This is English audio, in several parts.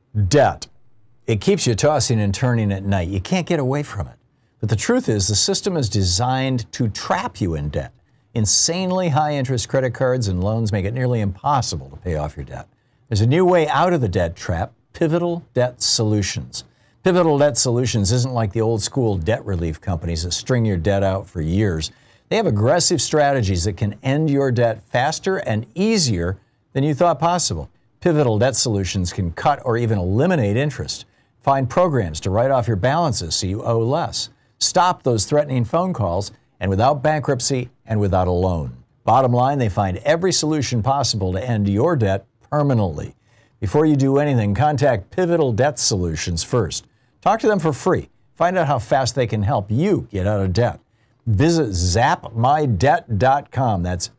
Debt. It keeps you tossing and turning at night. You can't get away from it. But the truth is, the system is designed to trap you in debt. Insanely high interest credit cards and loans make it nearly impossible to pay off your debt. There's a new way out of the debt trap: Pivotal Debt Solutions. Pivotal Debt Solutions isn't like the old school debt relief companies that string your debt out for years. They have aggressive strategies that can end your debt faster and easier than you thought possible. Pivotal Debt Solutions can cut or even eliminate interest. Find programs to write off your balances so you owe less. Stop those threatening phone calls, and without bankruptcy and without a loan. Bottom line, they find every solution possible to end your debt permanently. Before you do anything, contact Pivotal Debt Solutions first. Talk to them for free. Find out how fast they can help you get out of debt. Visit zapmydebt.com. That's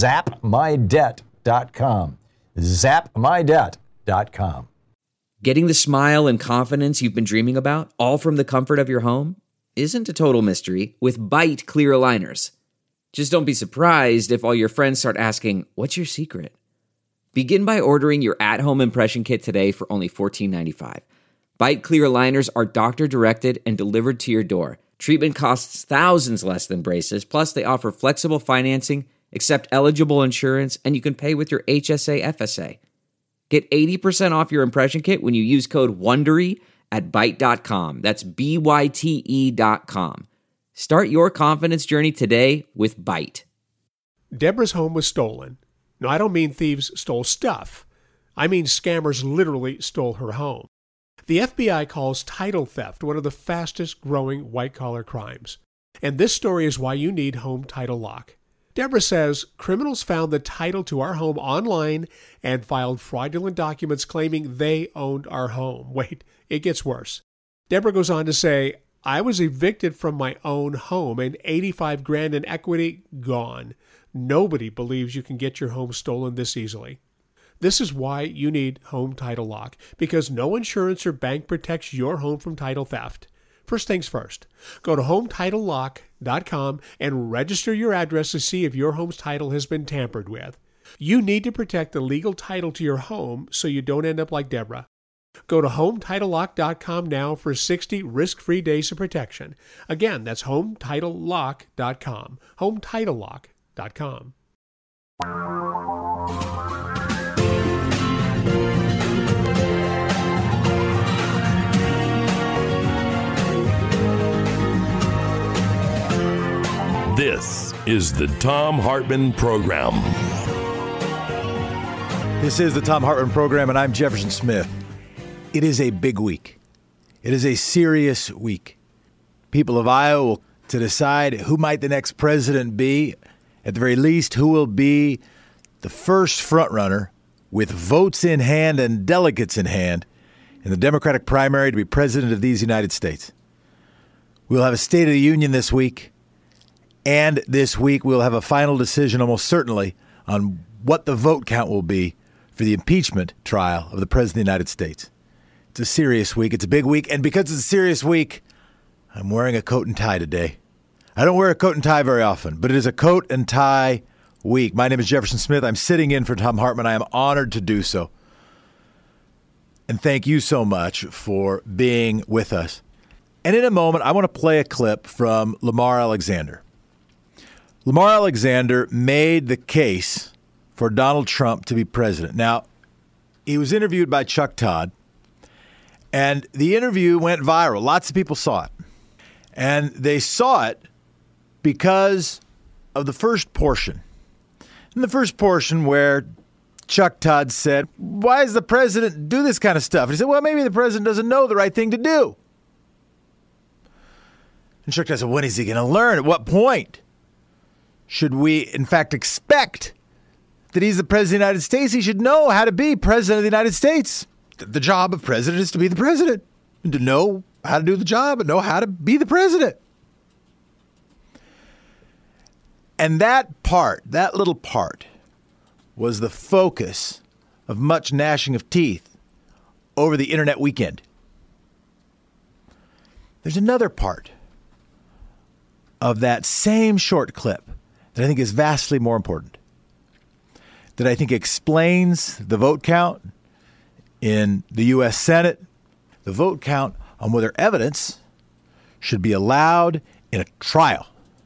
zapmydebt.com. zapmydebt.com. Getting the smile and confidence you've been dreaming about, all from the comfort of your home, isn't a total mystery with Byte clear aligners. Just don't be surprised if all your friends start asking, "What's your secret?" Begin by ordering your at-home impression kit today for only $14.95. Byte clear aligners are doctor-directed and delivered to your door. Treatment costs thousands less than braces, plus they offer flexible financing, accept eligible insurance, and you can pay with your HSA FSA. Get 80% off your impression kit when you use code WONDERY at Byte.com. That's BYTE.com. Start your confidence journey today with Byte. Deborah's home was stolen. No, I don't mean thieves stole stuff. I mean scammers literally stole her home. The FBI calls title theft one of the fastest growing white-collar crimes. And this story is why you need Home Title Lock. Deborah says criminals found the title to our home online and filed fraudulent documents claiming they owned our home. Wait, it gets worse. Deborah goes on to say, "I was evicted from my own home and $85,000 in equity gone. Nobody believes you can get your home stolen this easily." This is why you need Home Title Lock, because no insurance or bank protects your home from title theft. First things first, go to HomeTitleLock.com and register your address to see if your home's title has been tampered with. You need to protect the legal title to your home so you don't end up like Deborah. Go to HomeTitleLock.com now for 60 risk-free days of protection. Again, that's HomeTitleLock.com. HomeTitleLock.com. This is the Thom Hartmann Program. This is the Thom Hartmann Program, and I'm Jefferson Smith. It is a big week. It is a serious week. People of Iowa will to decide who might the next president be. At the very least, who will be the first frontrunner with votes in hand and delegates in hand in the Democratic primary to be president of these United States. We'll have a State of the Union this week. And this week, we'll have a final decision, almost certainly, on what the vote count will be for the impeachment trial of the President of the United States. It's a serious week. It's a big week. And because it's a serious week, I'm wearing a coat and tie today. I don't wear a coat and tie very often, but it is a coat and tie week. My name is Jefferson Smith. I'm sitting in for Thom Hartmann. I am honored to do so. And thank you so much for being with us. And in a moment, I want to play a clip from Lamar Alexander. Lamar Alexander made the case for Donald Trump to be president. Now, he was interviewed by Chuck Todd, and the interview went viral. Lots of people saw it. And they saw it because of the first portion. In the first portion where Chuck Todd said, "Why does the president do this kind of stuff?" And he said, "Well, maybe the president doesn't know the right thing to do." And Chuck Todd said, "When is he going to learn? At what point should we, in fact, expect that he's the president of the United States? He should know how to be president of the United States. The job of president is to be the president, and to know how to do the job and know how to be the president." And that part, that little part, was the focus of much gnashing of teeth over the internet weekend. There's another part of that same short clip that I think is vastly more important, that I think explains the vote count In the U.S. Senate, the vote count on whether evidence should be allowed in a trial.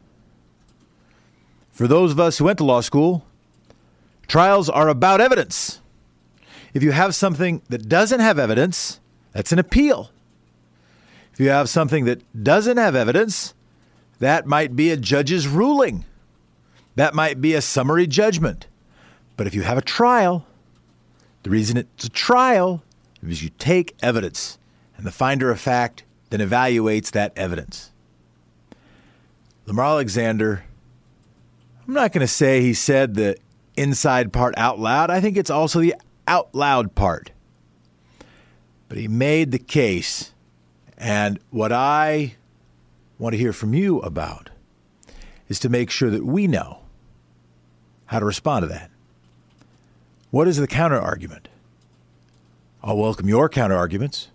For those of us who went to law school, trials are about evidence. If you have something that doesn't have evidence, that's an appeal. If you have something that doesn't have evidence, that might be a judge's ruling. That might be a summary judgment. But if you have a trial, the reason it's a trial is you take evidence, and the finder of fact then evaluates that evidence. Lamar Alexander, I'm not going to say he said the inside part out loud. I think it's also the out loud part. But he made the case, and what I want to hear from you about is to make sure that we know how to respond to that. What is the counter argument? I'll welcome your counter arguments,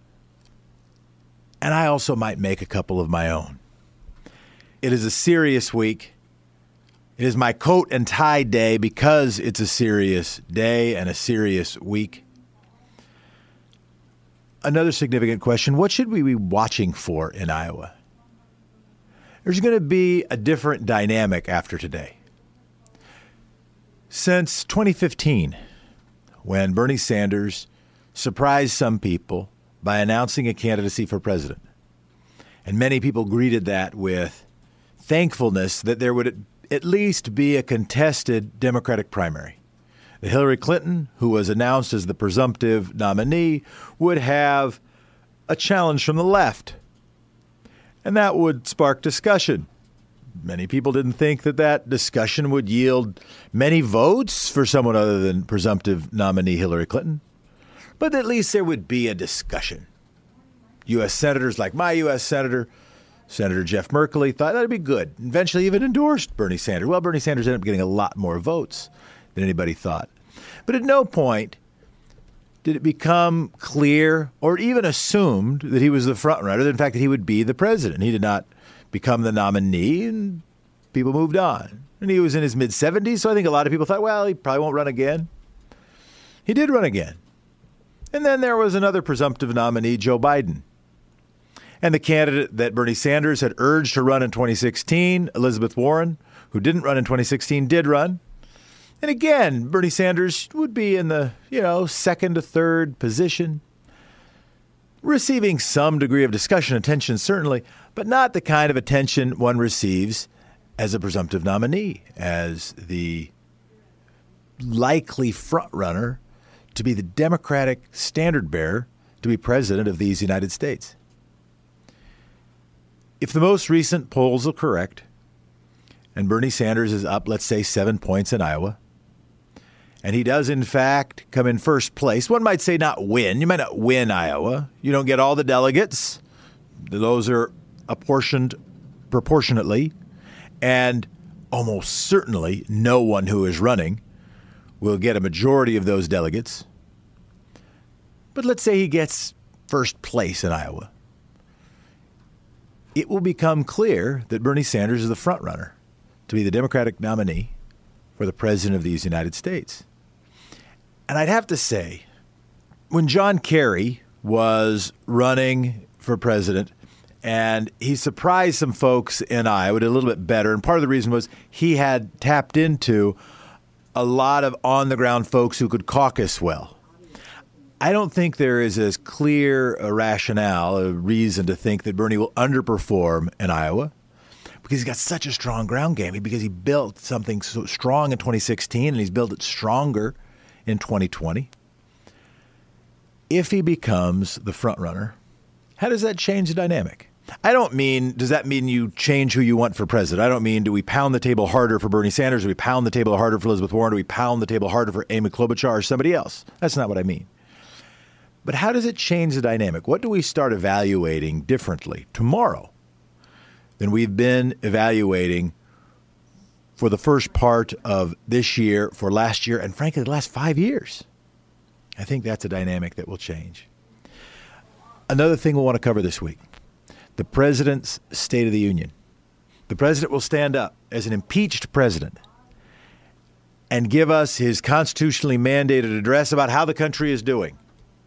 and I also might make a couple of my own. It is a serious week. It is my coat and tie day because it's a serious day and a serious week. Another significant question, what should we be watching for in Iowa? There's going to be a different dynamic after today. Since 2015, when Bernie Sanders surprised some people by announcing a candidacy for president, and many people greeted that with thankfulness that there would at least be a contested Democratic primary. The Hillary Clinton, who was announced as the presumptive nominee, would have a challenge from the left, and that would spark discussion. Many people didn't think that that discussion would yield many votes for someone other than presumptive nominee Hillary Clinton. But at least there would be a discussion. U.S. senators like my U.S. senator, Senator Jeff Merkley, thought that would be good. Eventually even endorsed Bernie Sanders. Well, Bernie Sanders ended up getting a lot more votes than anybody thought. But at no point did it become clear or even assumed that he was the front runner, in fact, that he would be the president. He did not become the nominee, and people moved on. And he was in his mid-70s, so I think a lot of people thought, well, he probably won't run again. He did run again. And then there was another presumptive nominee, Joe Biden. And the candidate that Bernie Sanders had urged to run in 2016, Elizabeth Warren, who didn't run in 2016, did run. And again, Bernie Sanders would be in the, second to third position, receiving some degree of discussion, attention certainly, but not the kind of attention one receives as a presumptive nominee, as the likely frontrunner to be the Democratic standard bearer to be president of these United States. If the most recent polls are correct, and Bernie Sanders is up, let's say, 7 points in Iowa, and he does, in fact, come in first place, one might say not win. You might not win Iowa. You don't get all the delegates. Those are apportioned proportionately, and almost certainly no one who is running will get a majority of those delegates. But let's say he gets first place in Iowa. It will become clear that Bernie Sanders is the front runner to be the Democratic nominee for the president of these United States. And I'd have to say, when John Kerry was running for president, and he surprised some folks in Iowa, did a little bit better, and part of the reason was he had tapped into a lot of on-the-ground folks who could caucus well. I don't think there is as clear a rationale, a reason to think that Bernie will underperform in Iowa because he's got such a strong ground game, because he built something so strong in 2016 and he's built it stronger in 2020. If he becomes the front runner, how does that change the dynamic? I don't mean, does that mean you change who you want for president? I don't mean, do we pound the table harder for Bernie Sanders? Do we pound the table harder for Elizabeth Warren? Do we pound the table harder for Amy Klobuchar or somebody else? That's not what I mean. But how does it change the dynamic? What do we start evaluating differently tomorrow than we've been evaluating for the first part of this year, for last year, and frankly, the last 5 years? I think that's a dynamic that will change. Another thing we'll want to cover this week, the president's State of the Union. The president will stand up as an impeached president and give us his constitutionally mandated address about how the country is doing.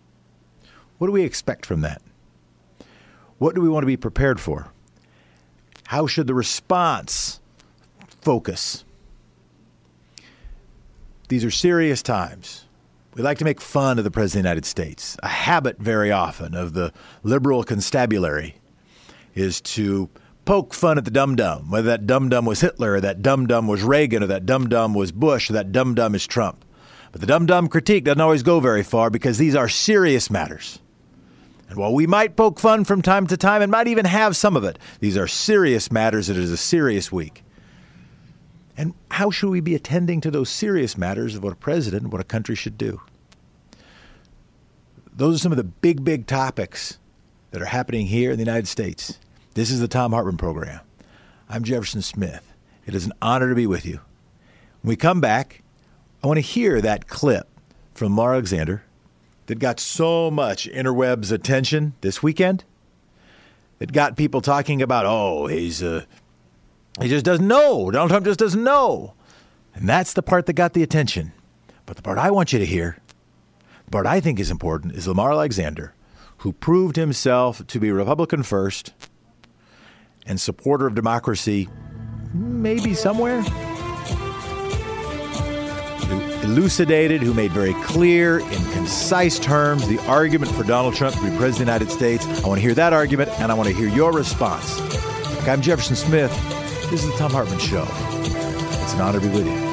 What do we expect from that? What do we want to be prepared for? How should the response focus? These are serious times. We like to make fun of the President of the United States. A habit very often of the liberal constabulary is to poke fun at the dum-dum, whether that dum-dum was Hitler or that dum-dum was Reagan or that dum-dum was Bush or that dum-dum is Trump. But the dum-dum critique doesn't always go very far because these are serious matters. And while we might poke fun from time to time and might even have some of it, these are serious matters. It is a serious week. And how should we be attending to those serious matters of what a president and what a country should do? Those are some of the big topics that are happening here in the United States. This is the Thom Hartmann Program. I'm Jefferson Smith. It is an honor to be with you. When we come back, I want to hear that clip from Lamar Alexander that got so much interwebs attention this weekend. It got people talking about, he just doesn't know. Donald Trump just doesn't know. And that's the part that got the attention. But the part I want you to hear, the part I think is important, is Lamar Alexander, who proved himself to be Republican first and supporter of democracy, maybe somewhere. Who elucidated, who made very clear in concise terms the argument for Donald Trump to be president of the United States. I want to hear that argument, and I want to hear your response. I'm Jefferson Smith. This is the Thom Hartmann Show. It's an honor to be with you.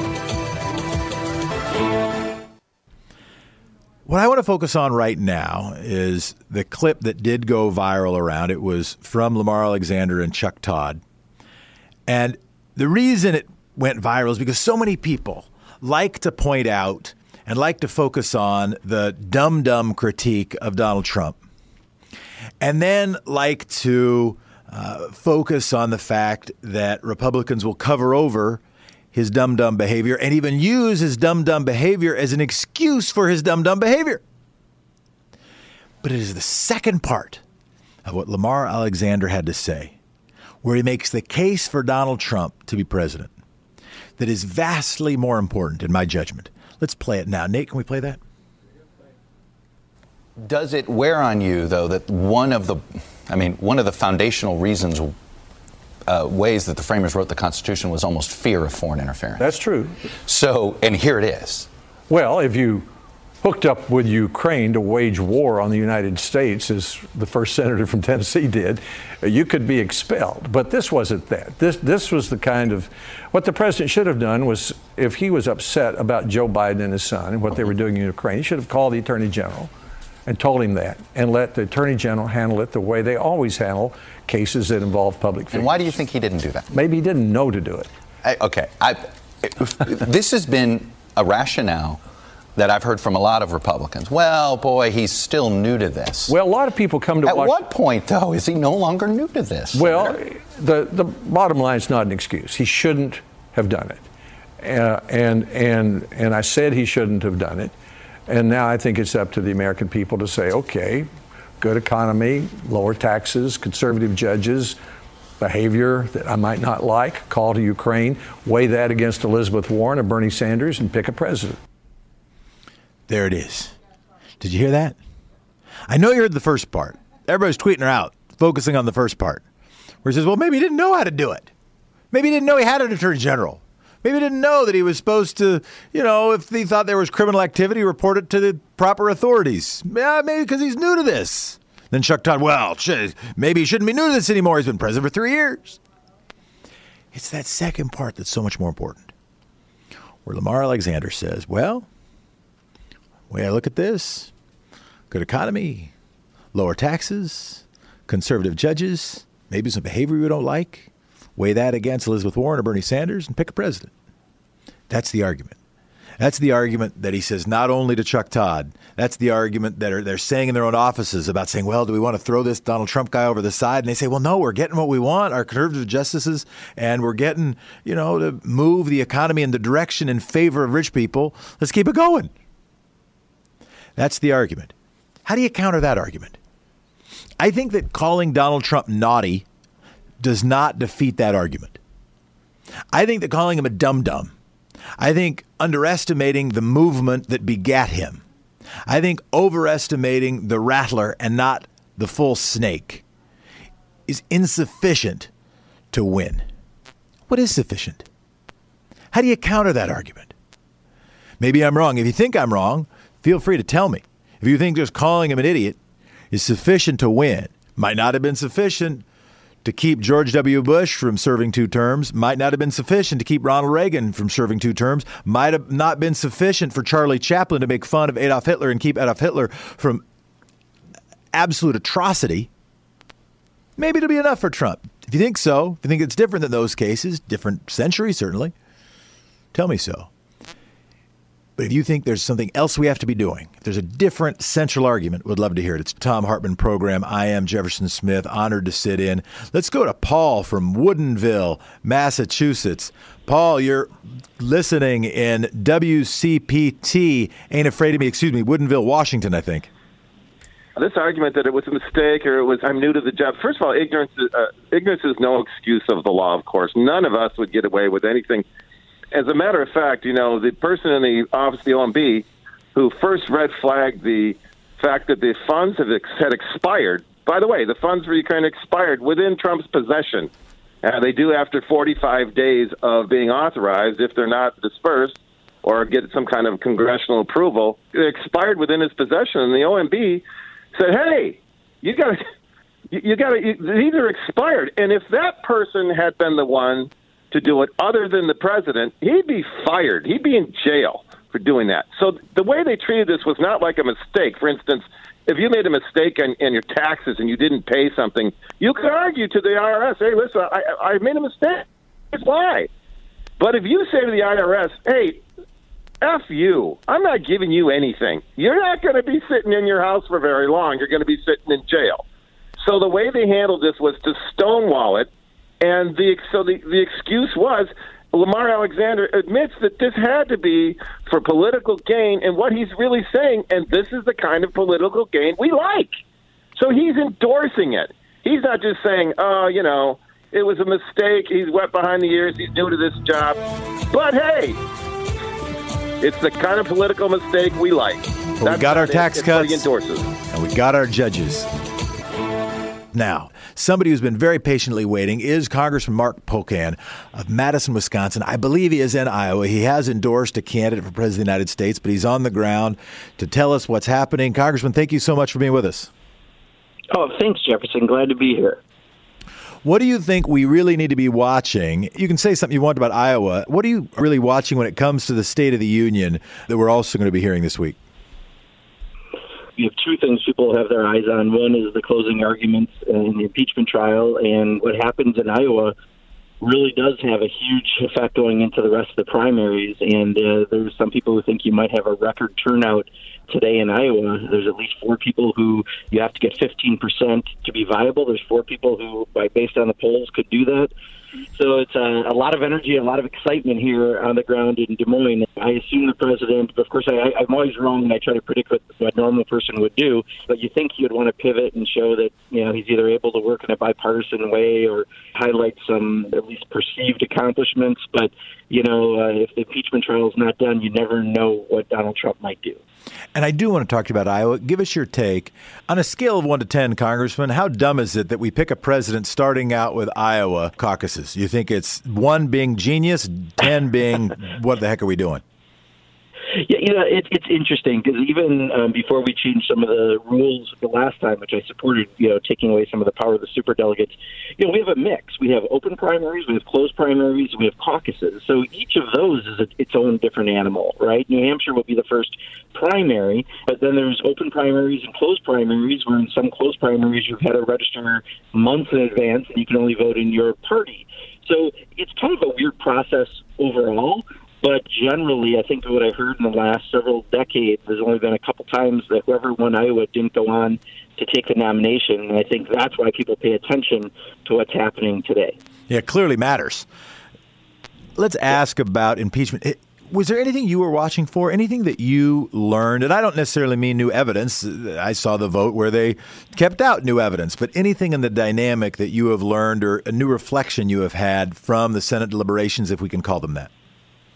What I want to focus on right now is the clip that did go viral around. It was from Lamar Alexander and Chuck Todd. And the reason it went viral is because so many people like to point out and like to focus on the dum-dum critique of Donald Trump. And then like to focus on the fact that Republicans will cover over his dum-dum behavior and even use his dum-dum behavior as an excuse for his dum-dum behavior. But it is the second part of what Lamar Alexander had to say, where he makes the case for Donald Trump to be president, that is vastly more important in my judgment. Let's play it now. Nate, can we play that? Does it wear on you, though, that one of the foundational reasons, ways that the framers wrote the Constitution was almost fear of foreign interference? That's true. So, and here it is. Well, if you hooked up with Ukraine to wage war on the United States, as the first senator from Tennessee did, you could be expelled. But this wasn't that. This was the kind of, what the president should have done was, if he was upset about Joe Biden and his son and what they were doing in Ukraine, he should have called the Attorney General and told him that, and let the Attorney General handle it the way they always handle cases that involve public figures. And why do you think he didn't do that? Maybe he didn't know to do it. This has been a rationale that I've heard from a lot of Republicans. Well, boy, he's still new to this. Well, a lot of people come to At what point, though, is he no longer new to this? Well, the bottom line is not an excuse. He shouldn't have done it. And I said he shouldn't have done it. And now I think it's up to the American people to say, okay, good economy, lower taxes, conservative judges, behavior that I might not like, call to Ukraine, weigh that against Elizabeth Warren or Bernie Sanders, and pick a president. There it is. Did you hear that? I know you heard the first part. Everybody's tweeting her out, focusing on the first part, where he says, well, maybe he didn't know how to do it. Maybe he didn't know he had an attorney general. Maybe he didn't know that he was supposed to, if he thought there was criminal activity, report it to the proper authorities. Yeah, maybe because he's new to this. Then Chuck Todd, maybe he shouldn't be new to this anymore. He's been president for 3 years. It's that second part that's so much more important, where Lamar Alexander says, well, the way I look at this, good economy, lower taxes, conservative judges, maybe some behavior we don't like. Weigh that against Elizabeth Warren or Bernie Sanders and pick a president. That's the argument. That's the argument that he says not only to Chuck Todd. That's the argument that they're saying in their own offices about saying, well, do we want to throw this Donald Trump guy over the side? And they say, well, no, we're getting what we want, our conservative justices, and we're getting, to move the economy in the direction in favor of rich people. Let's keep it going. That's the argument. How do you counter that argument? I think that calling Donald Trump naughty does not defeat that argument. I think that calling him a dum-dum, I think underestimating the movement that begat him, I think overestimating the rattler and not the full snake is insufficient to win. What is sufficient? How do you counter that argument? Maybe I'm wrong. If you think I'm wrong, feel free to tell me. If you think just calling him an idiot is sufficient to win, might not have been sufficient to keep George W. Bush from serving 2 terms, might not have been sufficient to keep Ronald Reagan from serving 2 terms, might have not been sufficient for Charlie Chaplin to make fun of Adolf Hitler and keep Adolf Hitler from absolute atrocity. Maybe it'll be enough for Trump. If you think so, if you think it's different than those cases, different century certainly, tell me so. But if you think there's something else we have to be doing, if there's a different central argument, would love to hear it. It's the Thom Hartmann Program. I am Jefferson Smith, honored to sit in. Let's go to Paul from Woodinville, Massachusetts. Paul, you're listening in WCPT. Ain't Afraid of Me, Woodinville, Washington, I think. This argument that it was a mistake or it was I'm new to the job. First of all, ignorance is no excuse of the law, of course. None of us would get away with anything. As a matter of fact, the person in the office of the OMB who first red flagged the fact that the funds had expired. By the way, the funds for Ukraine expired within Trump's possession. They do after 45 days of being authorized if they're not dispersed or get some kind of congressional approval. It expired within his possession, and the OMB said, "Hey, you got to. These are expired." And if that person had been the one to do it, other than the president, he'd be fired. He'd be in jail for doing that. So the way they treated this was not like a mistake. For instance, if you made a mistake on your taxes and you didn't pay something, you could argue to the IRS, "Hey, listen, I made a mistake. Here's why." But if you say to the IRS, "Hey, F you, I'm not giving you anything. You're not going to be sitting in your house for very long. You're going to be sitting in jail." So the way they handled this was to stonewall it. And the excuse was Lamar Alexander admits that this had to be for political gain. And what he's really saying, and this is the kind of political gain we like. So he's endorsing it. He's not just saying, "Oh, it was a mistake. He's wet behind the ears. He's new to this job." But hey, it's the kind of political mistake we like. Well, we got our tax cuts, he endorses. And we got our judges. Now, somebody who's been very patiently waiting is Congressman Mark Pocan of Madison, Wisconsin. I believe he is in Iowa. He has endorsed a candidate for President of the United States, but he's on the ground to tell us what's happening. Congressman, thank you so much for being with us. Oh, thanks, Jefferson. Glad to be here. What do you think we really need to be watching? You can say something you want about Iowa. What are you really watching when it comes to the State of the Union that we're also going to be hearing this week? You have 2 things people have their eyes on. One is the closing arguments in the impeachment trial, and what happens in Iowa really does have a huge effect going into the rest of the primaries. And there's some people who think you might have a record turnout today in Iowa. There's at least 4 people who you have to get 15% to be viable. There's 4 people who, based on the polls, could do that. So it's a lot of energy, a lot of excitement here on the ground in Des Moines. I assume the president, of course, I'm always wrong and I try to predict what a normal person would do, but you think he would want to pivot and show that he's either able to work in a bipartisan way or highlight some at least perceived accomplishments. But, if the impeachment trial is not done, you never know what Donald Trump might do. And I do want to talk to you about Iowa. Give us your take. On a scale of 1 to 10, Congressman, how dumb is it that we pick a president starting out with Iowa caucuses? You think it's 1 being genius, 10 being what the heck are we doing? Yeah, it's interesting because even before we changed some of the rules the last time, which I supported, taking away some of the power of the superdelegates, we have a mix. We have open primaries, we have closed primaries, we have caucuses. So each of those is its own different animal, right? New Hampshire will be the first primary, but then there's open primaries and closed primaries, where in some closed primaries you've had to register months in advance and you can only vote in your party. So it's kind of a weird process overall. But generally, I think what I've heard in the last several decades, there's only been a couple times that whoever won Iowa didn't go on to take the nomination. And I think that's why people pay attention to what's happening today. Yeah, it clearly matters. Let's ask about impeachment. Was there anything you were watching for, anything that you learned? And I don't necessarily mean new evidence. I saw the vote where they kept out new evidence. But anything in the dynamic that you have learned or a new reflection you have had from the Senate deliberations, if we can call them that?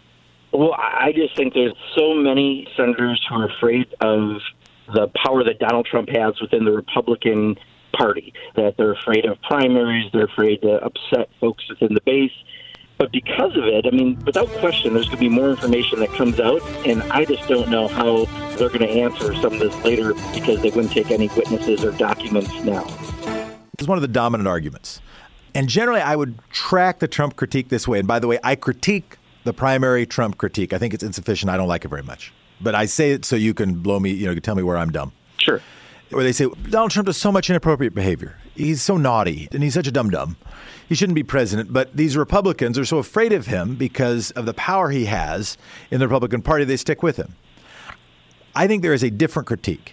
Well, I just think there's so many senators who are afraid of the power that Donald Trump has within the Republican Party, that they're afraid of primaries, they're afraid to upset folks within the base. But because of it, I mean, without question, there's going to be more information that comes out, and I just don't know how they're going to answer some of this later because they wouldn't take any witnesses or documents now. This is one of the dominant arguments. And generally, I would track the Trump critique this way. And by the way, I critique the primary Trump critique. I think it's insufficient. I don't like it very much. But I say it so you can blow me, you can tell me where I'm dumb. Sure. Where they say, Donald Trump does so much inappropriate behavior. He's so naughty, and he's such a dum-dum. He shouldn't be president. But these Republicans are so afraid of him because of the power he has in the Republican Party, they stick with him. I think there is a different critique.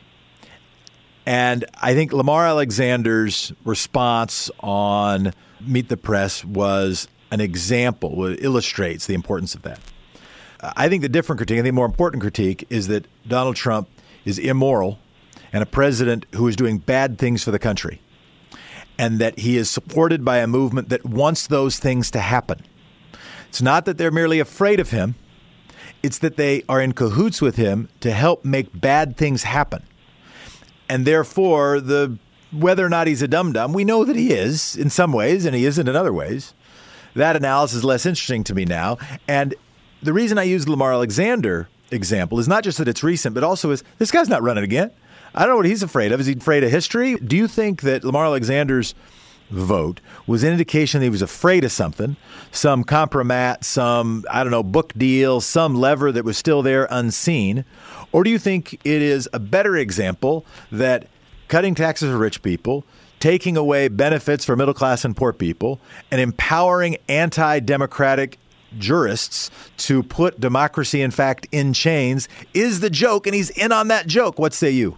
And I think Lamar Alexander's response on Meet the Press was an example, it illustrates the importance of that. I think the different critique, I think the more important critique, is that Donald Trump is immoral and a president who is doing bad things for the country, and that he is supported by a movement that wants those things to happen. It's not that they're merely afraid of him. It's that they are in cahoots with him to help make bad things happen. And therefore, whether or not he's a dum-dum, we know that he is in some ways, and he isn't in other ways. That analysis is less interesting to me now. And the reason I use the Lamar Alexander example is not just that it's recent, but also is this guy's not running again. I don't know what he's afraid of. Is he afraid of history? Do you think that Lamar Alexander's vote was an indication that he was afraid of something, some compromat, some, book deal, some lever that was still there unseen? Or do you think it is a better example that cutting taxes for rich people, taking away benefits for middle class and poor people, and empowering anti-democratic jurists to put democracy, in fact, in chains is the joke, and he's in on that joke? What say you?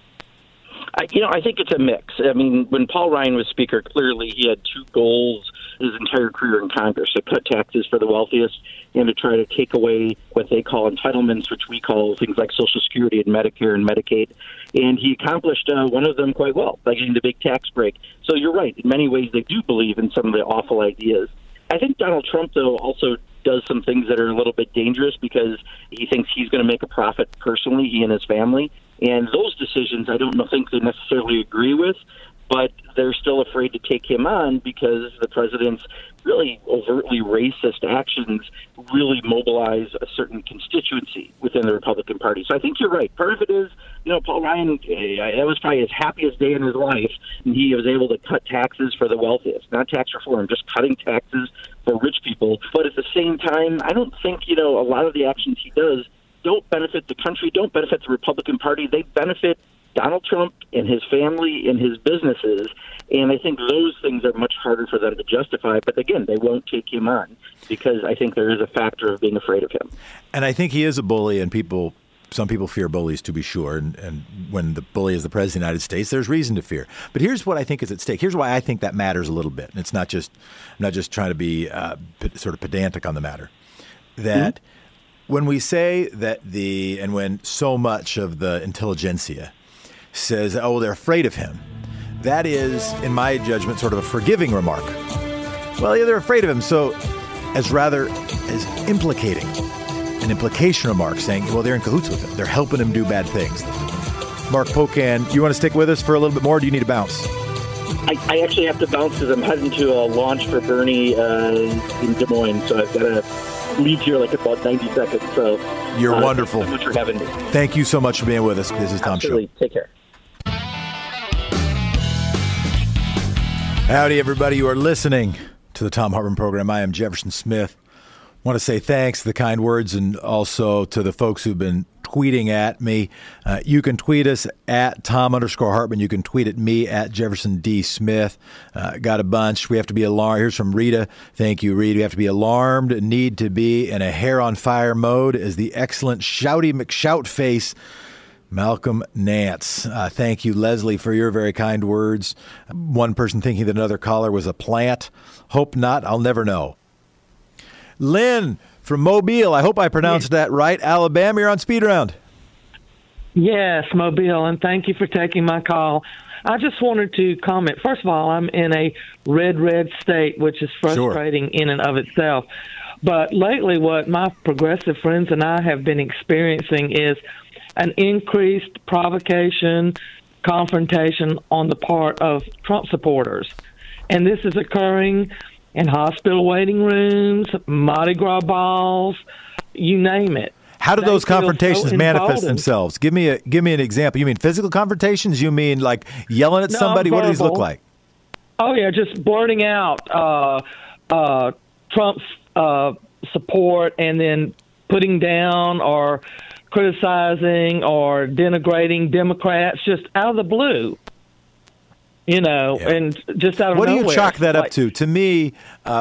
I think it's a mix. I mean, when Paul Ryan was Speaker, clearly he had two goals his entire career in Congress: to cut taxes for the wealthiest and to try to take away what they call entitlements, which we call things like Social Security and Medicare and Medicaid. And he accomplished one of them quite well by getting the big tax break. So you're right. In many ways, they do believe in some of the awful ideas. I think Donald Trump, though, also does some things that are a little bit dangerous because he thinks he's going to make a profit personally, he and his family. And those decisions I don't think they necessarily agree with, but they're still afraid to take him on because the president's really overtly racist actions really mobilize a certain constituency within the Republican Party. So I think you're right. Part of it is, Paul Ryan, that was probably his happiest day in his life, and he was able to cut taxes for the wealthiest, not tax reform, just cutting taxes for rich people. But at the same time, I don't think, a lot of the actions he does don't benefit the country, don't benefit the Republican Party. They benefit Donald Trump and his family and his businesses. And I think those things are much harder for them to justify. But again, they won't take him on because I think there is a factor of being afraid of him. And I think he is a bully, and some people fear bullies, to be sure. And when the bully is the president of the United States, there's reason to fear. But here's what I think is at stake. Here's why I think that matters a little bit. And it's I'm not just trying to be sort of pedantic on the matter. That when we say that and when so much of the intelligentsia says, they're afraid of him, that is, in my judgment, sort of a forgiving remark. Well, yeah, they're afraid of him. So as implicating an implication remark saying, they're in cahoots with him. They're helping him do bad things. Mark Pocan, you want to stick with us for a little bit more, or do you need to bounce? I actually have to bounce because I'm heading to a launch for Bernie in Des Moines, so I've got to leave here like about 90 seconds. So you're wonderful. Thanks so much for having me. Thank you so much for being with us. This is Tom Absolutely. Show. Take care. Howdy, everybody. You are listening to the Thom Hartmann Program. I am Jefferson Smith. I want to say thanks for the kind words and also to the folks who've been tweeting at me. You can tweet us at Tom_Hartman. You can tweet at me at Jefferson D. Smith. Got a bunch. We have to be alarmed. Here's from Rita. Thank you, Rita. We have to be alarmed, need to be in a hair on fire mode as the excellent Shouty McShoutface Malcolm Nance. Thank you, Leslie, for your very kind words. One person thinking that another caller was a plant. Hope not. I'll never know. Lynn from Mobile. I hope I pronounced that right. Alabama, you're on Speed Round. Yes, Mobile, and thank you for taking my call. I just wanted to comment. First of all, I'm in a red state, which is frustrating in and of itself. But lately, what my progressive friends and I have been experiencing is an increased provocation, confrontation on the part of Trump supporters. And this is occurring in hospital waiting rooms, Mardi Gras balls, you name it. How do those confrontations manifest themselves? Give me an example. You mean physical confrontations? You mean like yelling at somebody? What do these look like? Oh, yeah, just blurting out Trump's support and then putting down or criticizing or denigrating Democrats just out of the blue. And just out of nowhere. What do you chalk that up to? To me,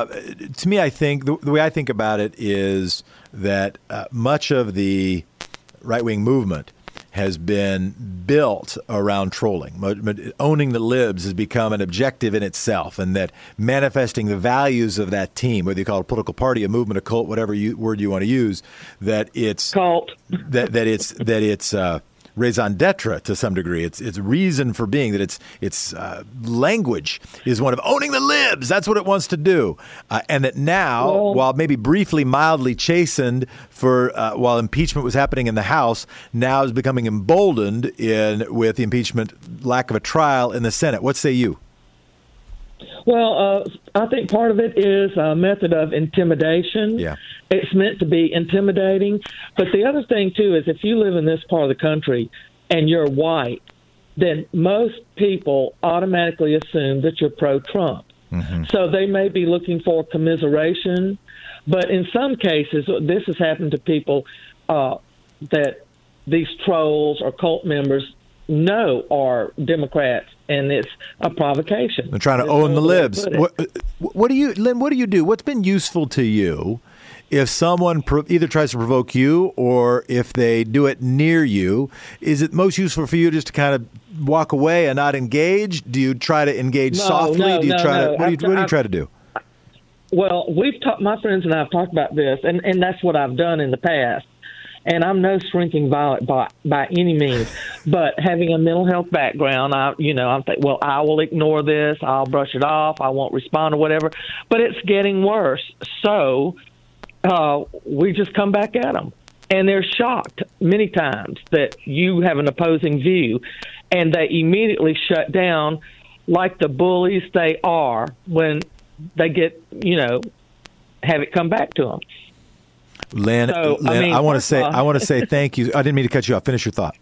I think the way I think about it is that much of the right-wing movement has been built around trolling. Owning the libs has become an objective in itself, and that manifesting the values of that team, whether you call it a political party, a movement, a cult, whatever word you want to use, that it's cult, that it's raison d'etre to some degree. It's reason for being, that its language is one of owning the libs. That's what it wants to do. And that now, while maybe briefly, mildly chastened for while impeachment was happening in the House, now is becoming emboldened with the impeachment, lack of a trial in the Senate. What say you? Well, I think part of it is a method of intimidation. Yeah. It's meant to be intimidating. But the other thing, too, is if you live in this part of the country and you're white, then most people automatically assume that you're pro-Trump. Mm-hmm. So they may be looking for commiseration. But in some cases, this has happened to people that these trolls or cult members know are Democrats, and it's a provocation. They're trying to own the libs. What do you, Lynn, what do you do? What's been useful to you if someone either tries to provoke you or if they do it near you? Is it most useful for you just to kind of walk away and not engage? Do you try to engage softly? What do you try to do? Well, my friends and I have talked about this, and that's what I've done in the past. And I'm no shrinking violet by any means, but having a mental health background, I'm thinking, well, I will ignore this, I'll brush it off, I won't respond or whatever. But it's getting worse, so we just come back at them, and they're shocked many times that you have an opposing view, and they immediately shut down, like the bullies they are when they get have it come back to them. Lynn, I want to say thank you. I didn't mean to cut you off. Finish your thought.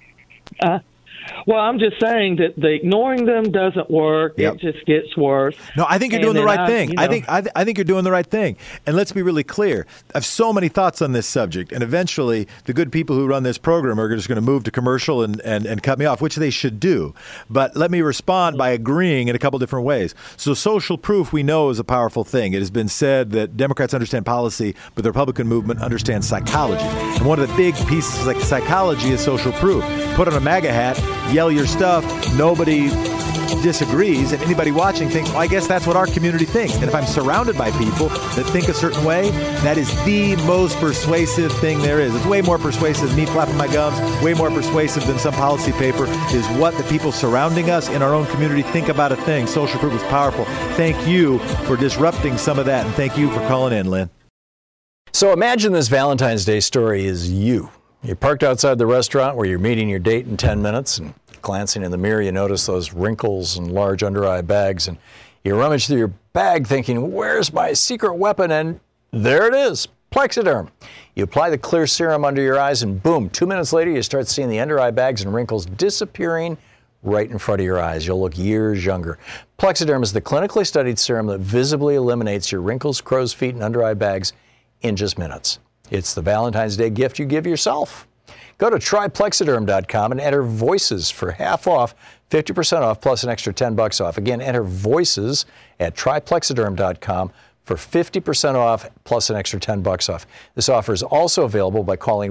Well, I'm just saying that the ignoring them doesn't work. Yep. It just gets worse. No, I think you're doing the right thing. I think you're doing the right thing. And let's be really clear. I have so many thoughts on this subject, and eventually the good people who run this program are just going to move to commercial and cut me off, which they should do. But let me respond by agreeing in a couple different ways. So social proof, we know, is a powerful thing. It has been said that Democrats understand policy, but the Republican movement understands psychology. And one of the big pieces of psychology is social proof. Put on a MAGA hat, yell your stuff, nobody disagrees, and anybody watching thinks, well, I guess that's what our community thinks. And if I'm surrounded by people that think a certain way, that is the most persuasive thing there is. It's way more persuasive than me flapping my gums, way more persuasive than some policy paper, is what the people surrounding us in our own community think about a thing. Social proof is powerful. Thank you for disrupting some of that, and thank you for calling in, Lynn. So imagine this Valentine's Day story is you. You're parked outside the restaurant where you're meeting your date in 10 minutes, and glancing in the mirror, you notice those wrinkles and large under-eye bags, and you rummage through your bag thinking, where's my secret weapon? And there it is, Plexiderm. You apply the clear serum under your eyes, and boom, 2 minutes later, you start seeing the under-eye bags and wrinkles disappearing right in front of your eyes. You'll look years younger. Plexiderm is the clinically studied serum that visibly eliminates your wrinkles, crow's feet, and under-eye bags in just minutes. It's the Valentine's Day gift you give yourself. Go to tryplexiderm.com and enter VOICES for half off, 50% off, plus an extra $10 off. Again, enter VOICES at tryplexiderm.com for 50% off, plus an extra $10 off. This offer is also available by calling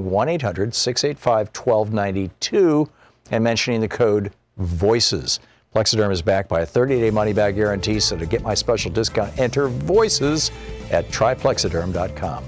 1-800-685-1292 and mentioning the code VOICES. Plexiderm is backed by a 30-day money-back guarantee, so to get my special discount, enter VOICES at tryplexiderm.com.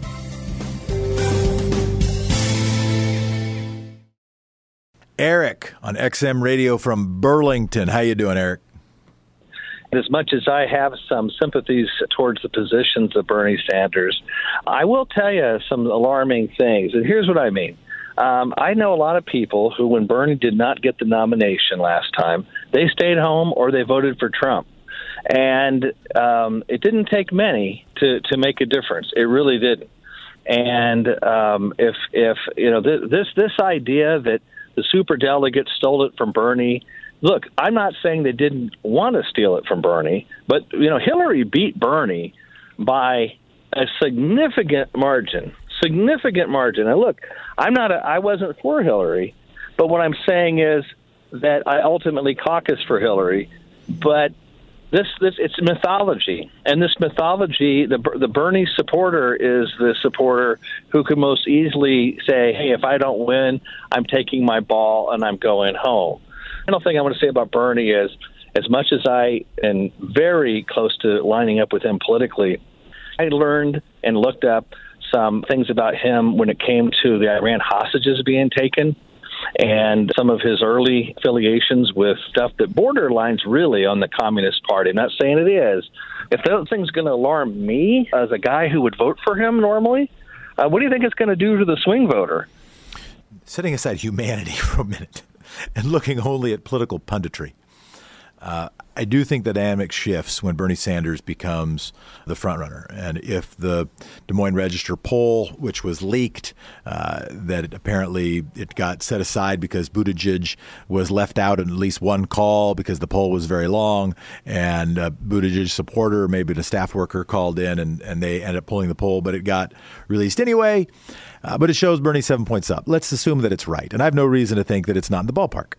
Eric on XM Radio from Burlington. How you doing, Eric? As much as I have some sympathies towards the positions of Bernie Sanders, I will tell you some alarming things. And here's what I mean. I know a lot of people who, when Bernie did not get the nomination last time, they stayed home or they voted for Trump. And it didn't take many to make a difference. It really didn't. And if you know this idea that the superdelegates stole it from Bernie, look, I'm not saying they didn't want to steal it from Bernie, but Hillary beat Bernie by a significant margin. And look, I wasn't for Hillary, but what I'm saying is that I ultimately caucused for Hillary. But it's mythology, and this mythology, the Bernie supporter is the supporter who can most easily say, "Hey, if I don't win, I'm taking my ball and I'm going home." The final thing I want to say about Bernie is, as much as I am very close to lining up with him politically, I learned and looked up some things about him when it came to the Iran hostages being taken and some of his early affiliations with stuff that borderlines really on the Communist Party. I'm not saying it is. If that thing's going to alarm me as a guy who would vote for him normally, what do you think it's going to do to the swing voter? Setting aside humanity for a minute and looking only at political punditry, I do think the dynamic shifts when Bernie Sanders becomes the frontrunner. And if the Des Moines Register poll, which was leaked, that apparently it got set aside because Buttigieg was left out in at least one call because the poll was very long, and a Buttigieg supporter, maybe a staff worker, called in and they ended up pulling the poll, but it got released anyway. But it shows Bernie 7 points up. Let's assume that it's right. And I have no reason to think that it's not in the ballpark.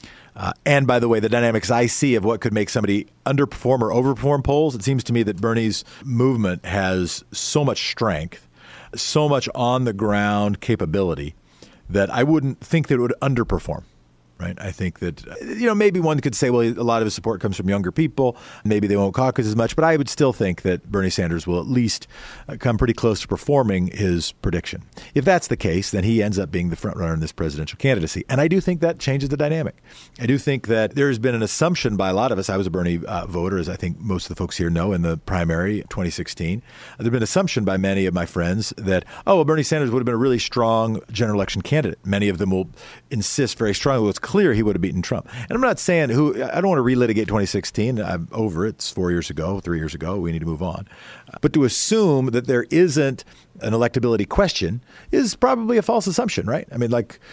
And by the way, the dynamics I see of what could make somebody underperform or overperform polls, it seems to me that Bernie's movement has so much strength, so much on the ground capability that I wouldn't think that it would underperform. Right. I think that, maybe one could say, well, a lot of his support comes from younger people. Maybe they won't caucus as much. But I would still think that Bernie Sanders will at least come pretty close to performing his prediction. If that's the case, then he ends up being the front runner in this presidential candidacy. And I do think that changes the dynamic. I do think that there's been an assumption by a lot of us. I was a Bernie voter, as I think most of the folks here know, in the primary 2016. There's been an assumption by many of my friends that, Bernie Sanders would have been a really strong general election candidate. Many of them will insist very strongly, well, it's clear he would have beaten Trump. And I'm not saying I don't want to relitigate 2016. I'm over it. It's 4 years ago, 3 years ago. We need to move on. But to assume that there isn't an electability question is probably a false assumption, right? I mean,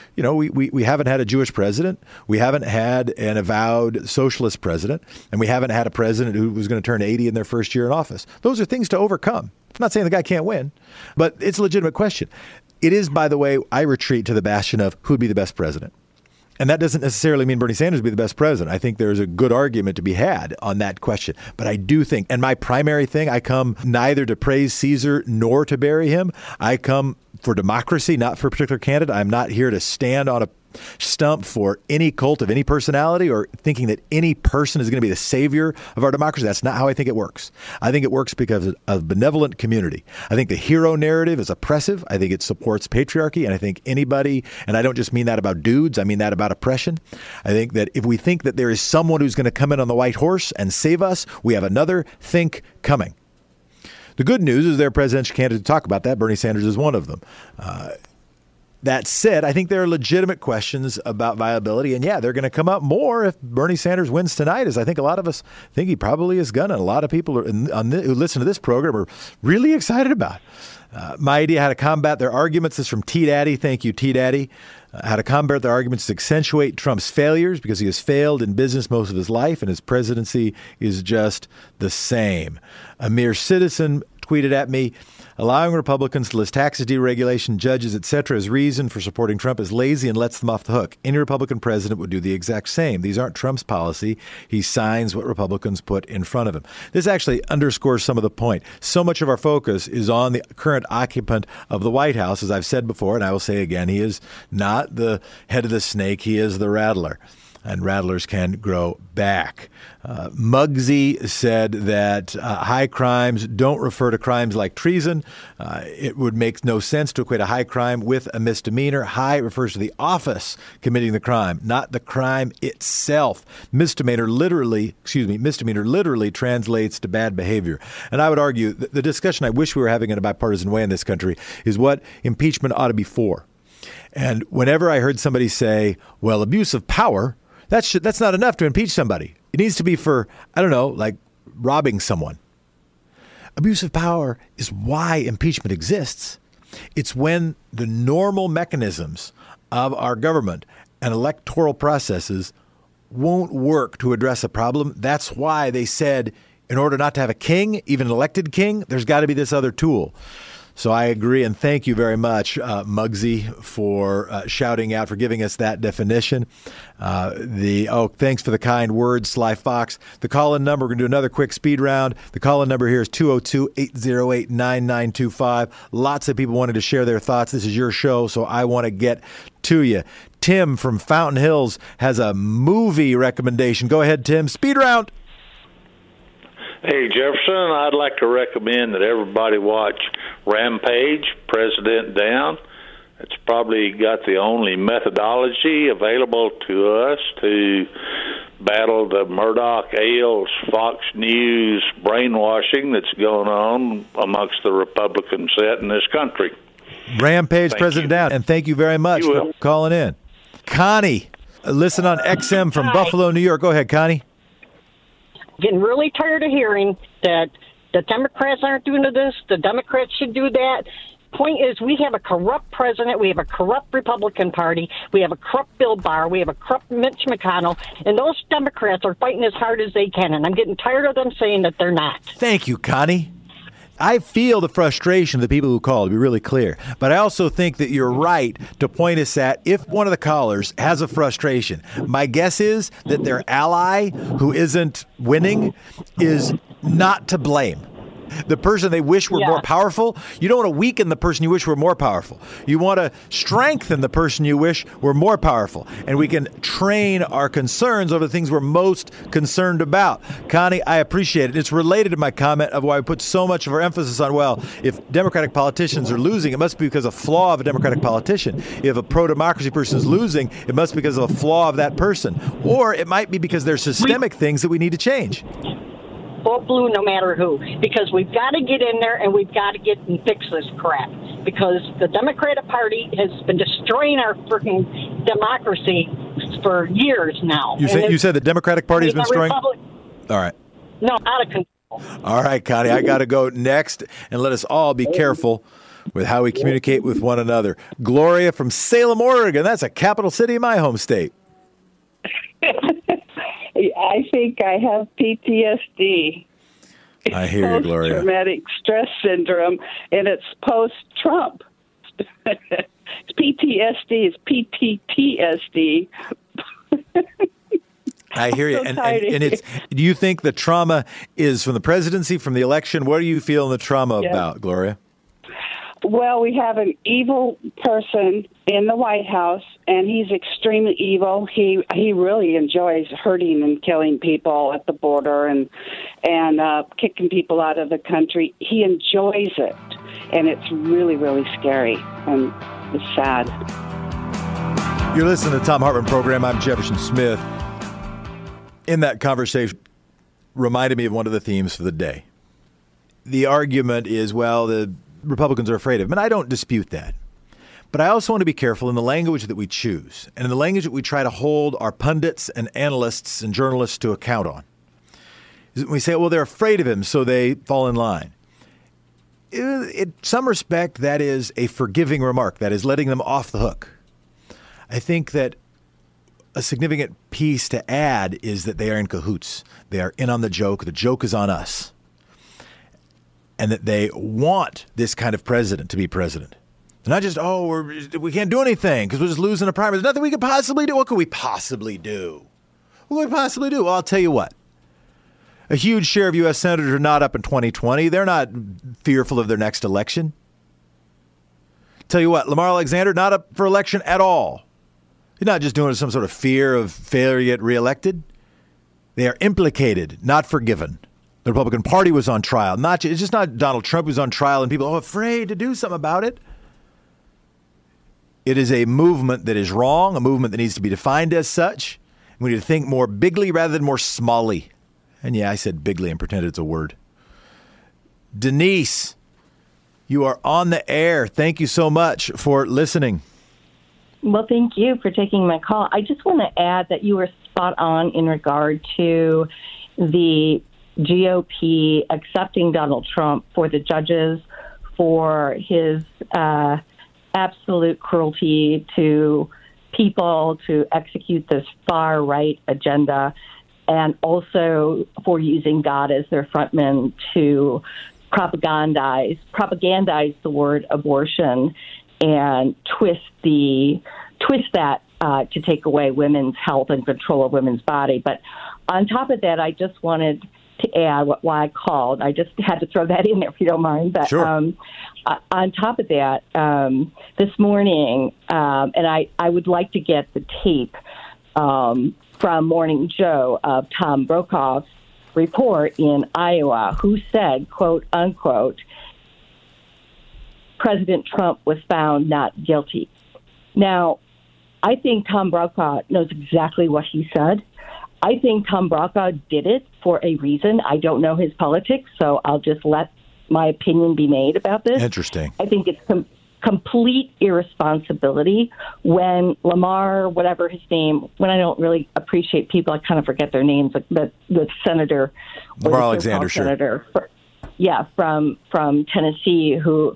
we haven't had a Jewish president. We haven't had an avowed socialist president. And we haven't had a president who was going to turn 80 in their first year in office. Those are things to overcome. I'm not saying the guy can't win, but it's a legitimate question. It is, by the way, I retreat to the bastion of who would be the best president. And that doesn't necessarily mean Bernie Sanders would be the best president. I think there's a good argument to be had on that question. But I do think, and my primary thing, I come neither to praise Caesar nor to bury him. I come for democracy, not for a particular candidate. I'm not here to stand on a stump for any cult of any personality or thinking that any person is going to be the savior of our democracy. That's not how I think it works. I think it works because of benevolent community. I think the hero narrative is oppressive. I think it supports patriarchy. And I think anybody, and I don't just mean that about dudes, I mean that about oppression. I think that if we think that there is someone who's going to come in on the white horse and save us, we have another think coming. The good news is there are presidential candidates to talk about that. Bernie Sanders is one of them. That said, I think there are legitimate questions about viability. And yeah, they're going to come up more if Bernie Sanders wins tonight, as I think a lot of us think he probably is going to. A lot of people who listen to this program are really excited about it. My idea how to combat their arguments is from T Daddy. Thank you, T Daddy. How to combat their arguments is accentuate Trump's failures because he has failed in business most of his life and his presidency is just the same. A mere citizen tweeted at me, allowing Republicans to list taxes, deregulation, judges, etc. as reason for supporting Trump is lazy and lets them off the hook. Any Republican president would do the exact same. These aren't Trump's policy. He signs what Republicans put in front of him. This actually underscores some of the point. So much of our focus is on the current occupant of the White House. As I've said before, and I will say again, he is not the head of the snake. He is the rattler. and rattlers can grow back. Muggsy said that high crimes don't refer to crimes like treason. It would make no sense to equate a high crime with a misdemeanor. High refers to the office committing the crime, not the crime itself. Misdemeanor literally translates to bad behavior. And I would argue that the discussion I wish we were having in a bipartisan way in this country is what impeachment ought to be for. And whenever I heard somebody say, well, abuse of power, that's not enough to impeach somebody. It needs to be for, like robbing someone. Abuse of power is why impeachment exists. It's when the normal mechanisms of our government and electoral processes won't work to address a problem. That's why they said, in order not to have a king, even an elected king, there's got to be this other tool. So I agree, and thank you very much, Muggsy, for shouting out, for giving us that definition. Thanks for the kind words, Sly Fox. The call-in number, we're going to do another quick speed round. The call-in number here is 202-808-9925. Lots of people wanted to share their thoughts. This is your show, so I want to get to you. Tim from Fountain Hills has a movie recommendation. Go ahead, Tim. Speed round. Hey, Jefferson, I'd like to recommend that everybody watch Rampage, President Down. It's probably got the only methodology available to us to battle the Murdoch, Ailes, Fox News brainwashing that's going on amongst the Republican set in this country. Rampage, President Down. And thank you very much for calling in. Connie, listen on XM from Buffalo, New York. Go ahead, Connie. Getting really tired of hearing that the Democrats aren't doing this, the Democrats should do that. Point is, we have a corrupt president, we have a corrupt Republican Party, we have a corrupt Bill Barr, we have a corrupt Mitch McConnell, and those Democrats are fighting as hard as they can, and I'm getting tired of them saying that they're not. Thank you, Connie. I feel the frustration of the people who call, to be really clear. But I also think that you're right to point us at, if one of the callers has a frustration, my guess is that their ally who isn't winning is not to blame. The person they wish were more powerful, you don't want to weaken the person you wish were more powerful. You want to strengthen the person you wish were more powerful. And we can train our concerns over the things we're most concerned about. Connie, I appreciate it. It's related to my comment of why we put so much of our emphasis on, well, if Democratic politicians are losing, it must be because of a flaw of a Democratic politician. If a pro-democracy person is losing, it must be because of a flaw of that person. Or it might be because there's systemic things that we need to change. Vote blue no matter who, because we've got to get in there and we've got to get and fix this crap, because the Democratic Party has been destroying our freaking democracy for years now. You said the Democratic Party has been destroying? All right. No, out of control. All right, Connie, I got to go next, and let us all be careful with how we communicate with one another. Gloria from Salem, Oregon. That's a capital city in my home state. I think I have PTSD. I hear you, Gloria. Post-traumatic stress syndrome, and it's post-Trump. It's PTSD. It's PTTSD. I hear you. And it's. Do you think the trauma is from the presidency, from the election? What are you feeling the trauma about, Gloria? Well, we have an evil person in the White House, and he's extremely evil. He really enjoys hurting and killing people at the border and kicking people out of the country. He enjoys it, and it's really, really scary, and it's sad. You're listening to the Thom Hartmann Program. I'm Jefferson Smith. In that conversation, reminded me of one of the themes for the day. The argument is, well, the Republicans are afraid of him, and I don't dispute that. But I also want to be careful in the language that we choose and in the language that we try to hold our pundits and analysts and journalists to account on. We say, well, they're afraid of him, so they fall in line. In some respect, that is a forgiving remark. That is letting them off the hook. I think that a significant piece to add is that they are in cahoots. They are in on the joke. The joke is on us. And that they want this kind of president to be president. They're not just, we can't do anything because we're just losing a primary. There's nothing we could possibly do. What could we possibly do? What could we possibly do? Well, I'll tell you what. A huge share of U.S. senators are not up in 2020. They're not fearful of their next election. Tell you what, Lamar Alexander, not up for election at all. They're not just doing it some sort of fear of failure to get reelected. They are implicated, not forgiven. The Republican Party was on trial. It's just not Donald Trump who's on trial and people are afraid to do something about it. It is a movement that is wrong, a movement that needs to be defined as such. We need to think more bigly rather than more smally. And yeah, I said bigly and pretended it's a word. Denise, you are on the air. Thank you so much for listening. Well, thank you for taking my call. I just want to add that you were spot on in regard to the GOP accepting Donald Trump for the judges, for his absolute cruelty to people to execute this far-right agenda, and also for using God as their frontman to propagandize the word abortion and twist that to take away women's health and control of women's body. But on top of that, I just wanted to add why I called. I just had to throw that in there if you don't mind. But sure. On top of that, this morning, and I would like to get the tape from Morning Joe of Tom Brokaw's report in Iowa, who said, quote, unquote, President Trump was found not guilty. Now, I think Tom Brokaw knows exactly what he said. I think Tom Brokaw did it for a reason. I don't know his politics, so I'll just let my opinion be made about this. Interesting. I think it's complete irresponsibility when Lamar, whatever his name, when I don't really appreciate people, I kind of forget their names, the senator. Lamar Alexander, sure. Senator, from Tennessee, who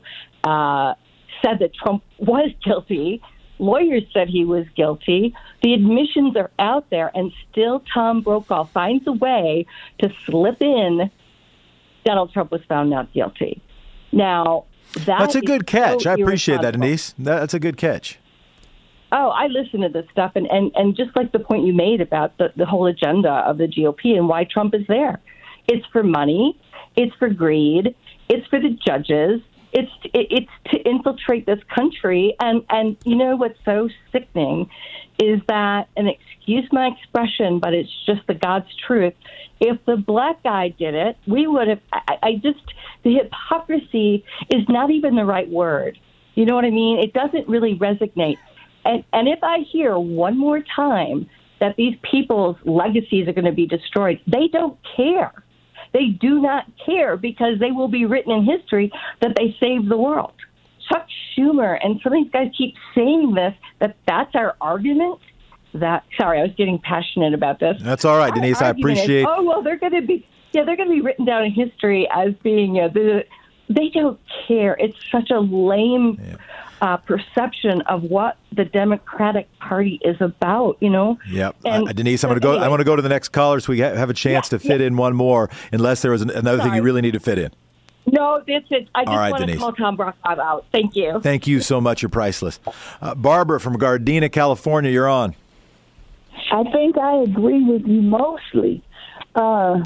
said that Trump was guilty. Lawyers said he was guilty. The admissions are out there, and still Tom Brokaw finds a way to slip in Donald Trump was found not guilty. Now, that's a good catch. So I appreciate that, Denise. That's a good catch. Oh, I listen to this stuff, and just like the point you made about the whole agenda of the GOP and why Trump is there. It's for money. It's for greed. It's for the judges. It's to infiltrate this country. And you know what's so sickening is that, and excuse my expression, but it's just the God's truth. If the black guy did it, we would have, the hypocrisy is not even the right word. You know what I mean? It doesn't really resonate. And if I hear one more time that these people's legacies are going to be destroyed, they don't care. They do not care because they will be written in history that they saved the world. Chuck Schumer and some of these guys keep saying this, that's our argument. Sorry, I was getting passionate about this. That's all right, Denise. I appreciate. They're going to be written down in history as being they don't care. It's such a lame perception of what the Democratic Party is about, you know. Yep. Denise, I want to go to the next caller so we have a chance to fit in one more, unless there was another thing you really need to fit in. No, that's it. I just want to Denise. call Tom Brokaw out. Thank you. Thank you so much. You're priceless. Barbara from Gardena, California, you're on. I think I agree with you mostly, but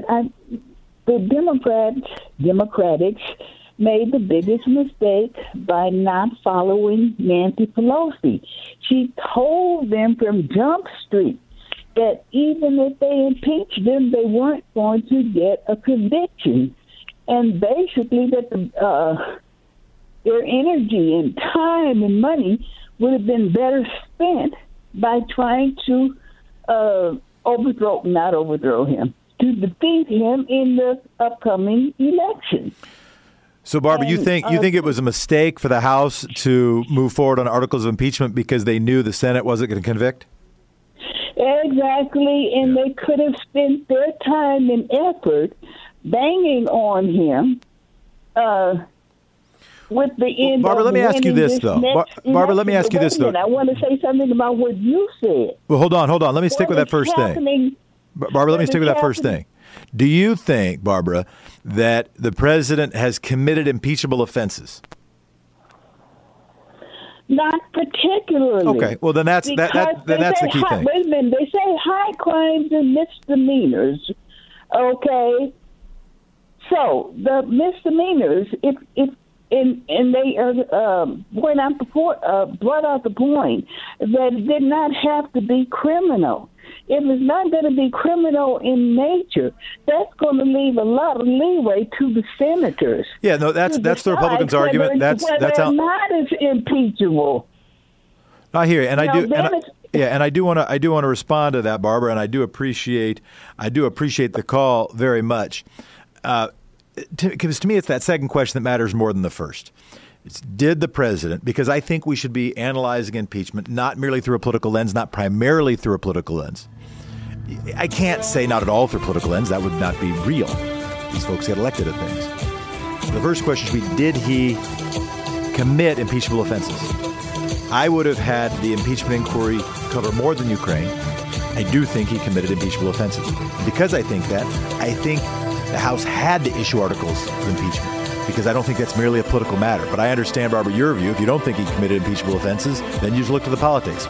the Democrats made the biggest mistake by not following Nancy Pelosi. She told them from Jump Street that even if they impeached them, they weren't going to get a conviction, and basically that their energy and time and money would have been better spent by trying to overthrow him, to defeat him in the upcoming election. So, Barbara, you think it was a mistake for the House to move forward on articles of impeachment because they knew the Senate wasn't going to convict? Exactly, and they could have spent their time and effort banging on him with the end. Barbara, let me ask you this, though. Barbara, let me ask you this, though. I want to say something about what you said. Well, hold on. Let me stick with that first thing. Barbara, let me stick with that first thing. Do you think, Barbara, that the president has committed impeachable offenses? Not particularly. Okay, well, then that's the key thing. Wait a minute. They say high crimes and misdemeanors. Okay? So, the misdemeanors, if And they brought out the point that it did not have to be criminal. If it's not going to be criminal in nature, that's going to leave a lot of leeway to the senators. Yeah, no, that's the Republicans' argument. That's how not as impeachable. I hear you, and I do want to respond to that, Barbara, and I do appreciate the call very much. Because to me, it's that second question that matters more than the first. It's did the president, because I think we should be analyzing impeachment not merely through a political lens, not primarily through a political lens. I can't say not at all through a political lens. That would not be real. These folks get elected at things. The first question should be, did he commit impeachable offenses? I would have had the impeachment inquiry cover more than Ukraine. I do think he committed impeachable offenses. Because I think that, I think the House had to issue articles of impeachment, because I don't think that's merely a political matter. But I understand, Barbara, your view. If you don't think he committed impeachable offenses, then you just look to the politics.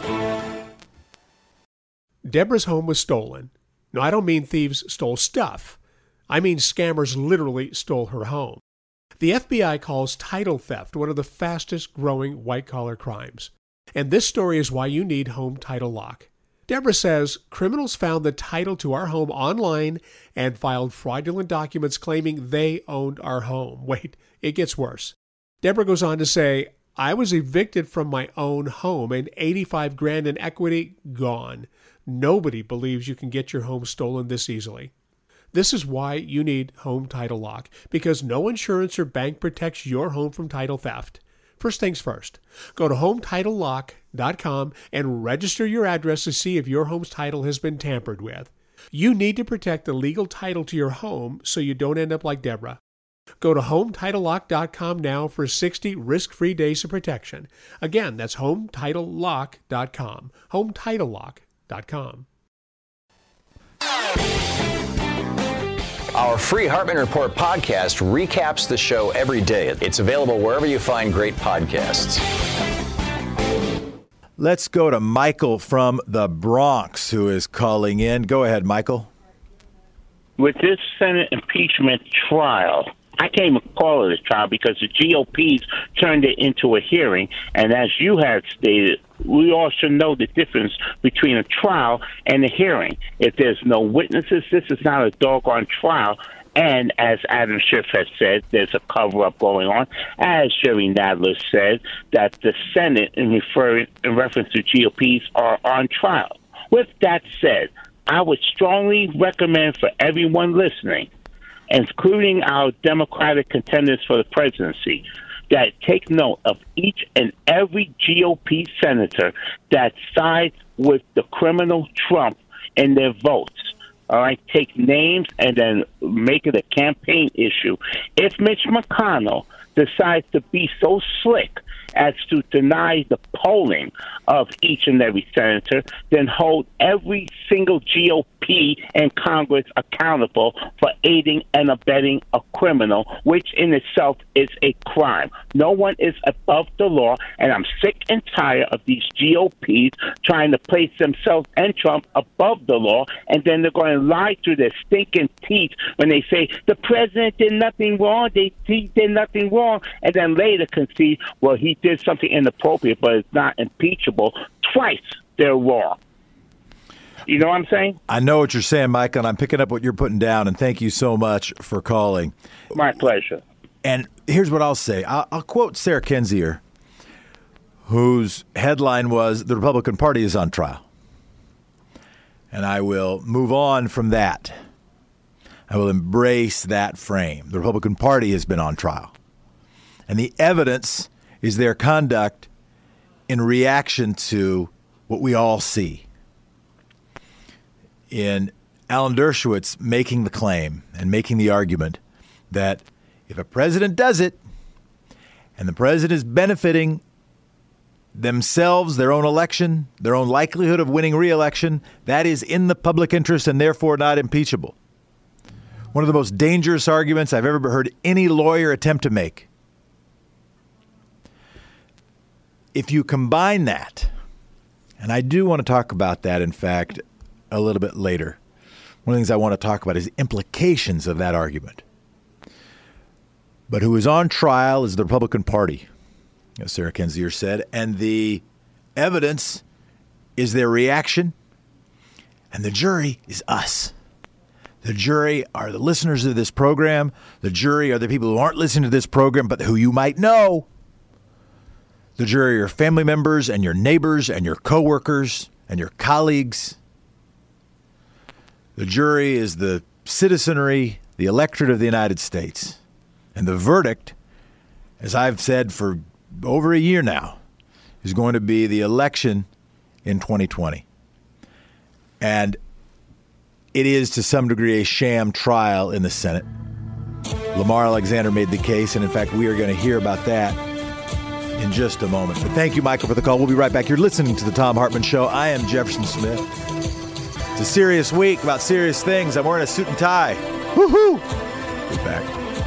Deborah's home was stolen. No, I don't mean thieves stole stuff. I mean scammers literally stole her home. The FBI calls title theft one of the fastest growing white-collar crimes. And this story is why you need Home Title Lock. Deborah says criminals found the title to our home online and filed fraudulent documents claiming they owned our home. Wait, it gets worse. Deborah goes on to say, I was evicted from my own home and $85,000 in equity gone. Nobody believes you can get your home stolen this easily. This is why you need Home Title Lock, because no insurance or bank protects your home from title theft. First things first, go to HometitleLock.com and register your address to see if your home's title has been tampered with. You need to protect the legal title to your home so you don't end up like Deborah. Go to HometitleLock.com now for 60 risk-free days of protection. Again, that's HometitleLock.com. HometitleLock.com. Our free Hartman Report podcast recaps the show every day. It's available wherever you find great podcasts. Let's go to Michael from the Bronx, who is calling in. Go ahead, Michael. With this Senate impeachment trial, I can't even call it a trial because the GOP's turned it into a hearing. And as you had stated, we all should know the difference between a trial and a hearing. If there's no witnesses, this is not a doggone trial. And as Adam Schiff has said, there's a cover-up going on. As Jerry Nadler said, that the Senate, in reference to GOPs, are on trial. With that said, I would strongly recommend for everyone listening, including our Democratic contenders for the presidency, that take note of each and every GOP senator that sides with the criminal Trump in their votes. All right, take names and then make it a campaign issue. If Mitch McConnell decides to be so slick as to deny the polling of each and every senator, then hold every single GOP in Congress accountable for aiding and abetting a criminal, which in itself is a crime. No one is above the law, and I'm sick and tired of these GOPs trying to place themselves and Trump above the law, and then they're going to lie through their stinking teeth when they say the president did nothing wrong, he did nothing wrong, and then later concede, well, he did something inappropriate, but it's not impeachable. Twice they're wrong. You know what I'm saying? I know what you're saying, Michael, and I'm picking up what you're putting down, and thank you so much for calling. My pleasure. And here's what I'll say. I'll quote Sarah Kendzior, whose headline was, "The Republican Party is on trial." And I will move on from that. I will embrace that frame. The Republican Party has been on trial. And the evidence is their conduct in reaction to what we all see. In Alan Dershowitz making the claim and making the argument that if a president does it and the president is benefiting themselves, their own election, their own likelihood of winning re-election, that is in the public interest and therefore not impeachable. One of the most dangerous arguments I've ever heard any lawyer attempt to make. If you combine that, and I do want to talk about that, in fact, a little bit later. One of the things I want to talk about is implications of that argument. but who is on trial is the Republican Party, as Sarah Kendzior said, and the evidence is their reaction, and the jury is us. The jury are the listeners of this program. The jury are the people who aren't listening to this program, but who you might know. The jury are your family members and your neighbors and your coworkers and your colleagues. The jury is the citizenry, the electorate of the United States. And the verdict, as I've said for over a year now, is going to be the election in 2020. And it is, to some degree, a sham trial in the Senate. Lamar Alexander made the case, and in fact, we are going to hear about that in just a moment. But thank you, Michael, for the call. We'll be right back. You're listening to The Thom Hartmann Show. I am Jefferson Smith. It's a serious week about serious things. I'm wearing a suit and tie. Woohoo! Be back.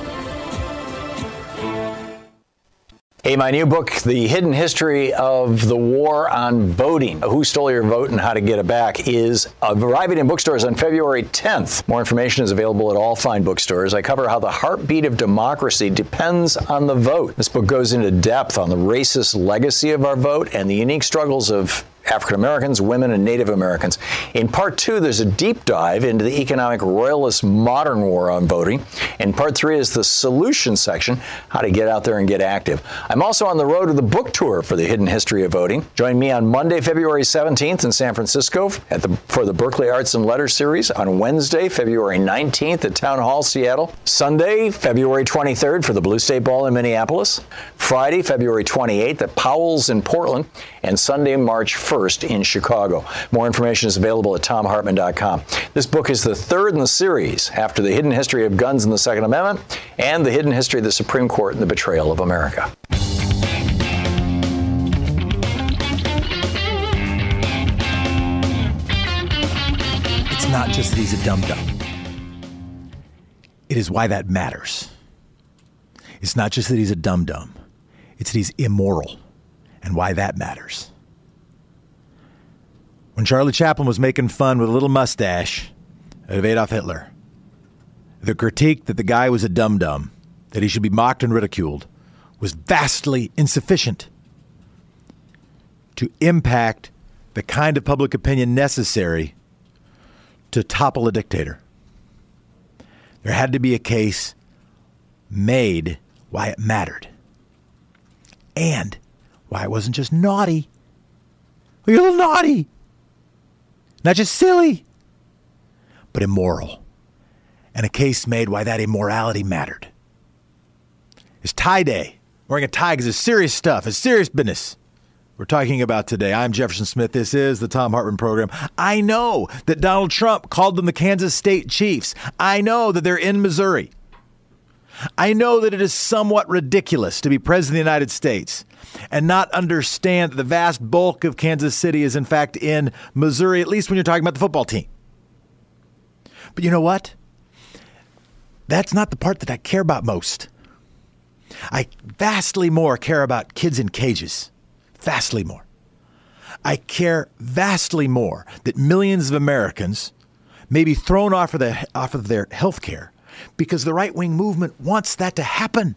Hey, my new book, The Hidden History of the War on Voting, Who Stole Your Vote and How to Get It Back, is arriving in bookstores on February 10th. More information is available at all fine bookstores. I cover how the heartbeat of democracy depends on the vote. This book goes into depth on the racist legacy of our vote and the unique struggles of African Americans, women, and Native Americans. In part 2, there's a deep dive into the economic royalist modern war on voting. And part 3 is the solution section, how to get out there and get active. I'm also on the road to the book tour for The Hidden History of Voting. Join me on Monday, February 17th in San Francisco for the Berkeley Arts and Letters series, on Wednesday, February 19th at Town Hall, Seattle, Sunday, February 23rd for the Blue State Ball in Minneapolis, Friday, February 28th at Powell's in Portland, and Sunday, March 1st in Chicago. More information is available at TomHartmann.com. This book is the third in the series after The Hidden History of Guns and the Second Amendment and The Hidden History of the Supreme Court and the Betrayal of America. It's not just that he's a dum-dum. It is why that matters. It's not just that he's a dum-dum. It's that he's immoral, and why that matters. When Charlie Chaplin was making fun with a little mustache of Adolf Hitler, the critique that the guy was a dum-dum, that he should be mocked and ridiculed, was vastly insufficient to impact the kind of public opinion necessary to topple a dictator. There had to be a case made why it mattered. And why it wasn't just naughty. You're a little naughty. Not just silly, but immoral. And a case made why that immorality mattered. It's tie day. Wearing a tie because it's serious stuff. It's serious business we're talking about today. I'm Jefferson Smith. This is the Thom Hartmann Program. I know that Donald Trump called them the Kansas State Chiefs. I know that they're in Missouri. I know that it is somewhat ridiculous to be president of the United States and not understand that the vast bulk of Kansas City is in fact in Missouri, at least when you're talking about the football team. But you know what? That's not the part that I care about most. I vastly more care about kids in cages. Vastly more. I care vastly more that millions of Americans may be thrown off of their health care because the right-wing movement wants that to happen.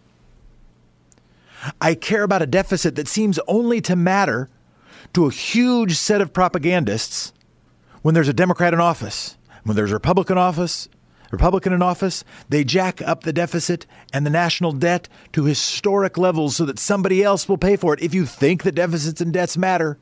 I care about a deficit that seems only to matter to a huge set of propagandists when there's a Democrat in office. When there's a Republican in office, they jack up the deficit and the national debt to historic levels so that somebody else will pay for it. If you think that deficits and debts matter,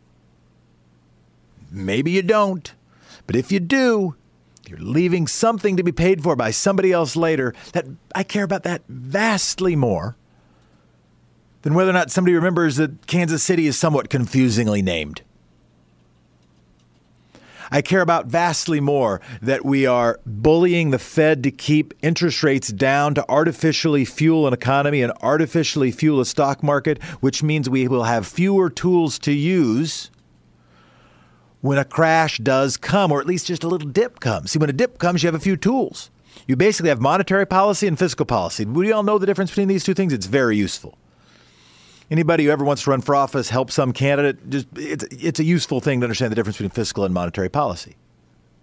maybe you don't. But if you do, you're leaving something to be paid for by somebody else later. That I care about that vastly more than whether or not somebody remembers that Kansas City is somewhat confusingly named. I care about vastly more that we are bullying the Fed to keep interest rates down to artificially fuel an economy and artificially fuel a stock market, which means we will have fewer tools to use when a crash does come, or at least just a little dip comes. See, when a dip comes, you have a few tools. You basically have monetary policy and fiscal policy. We all know the difference between these two things. It's very useful. Anybody who ever wants to run for office, help some candidate, it's a useful thing to understand the difference between fiscal and monetary policy.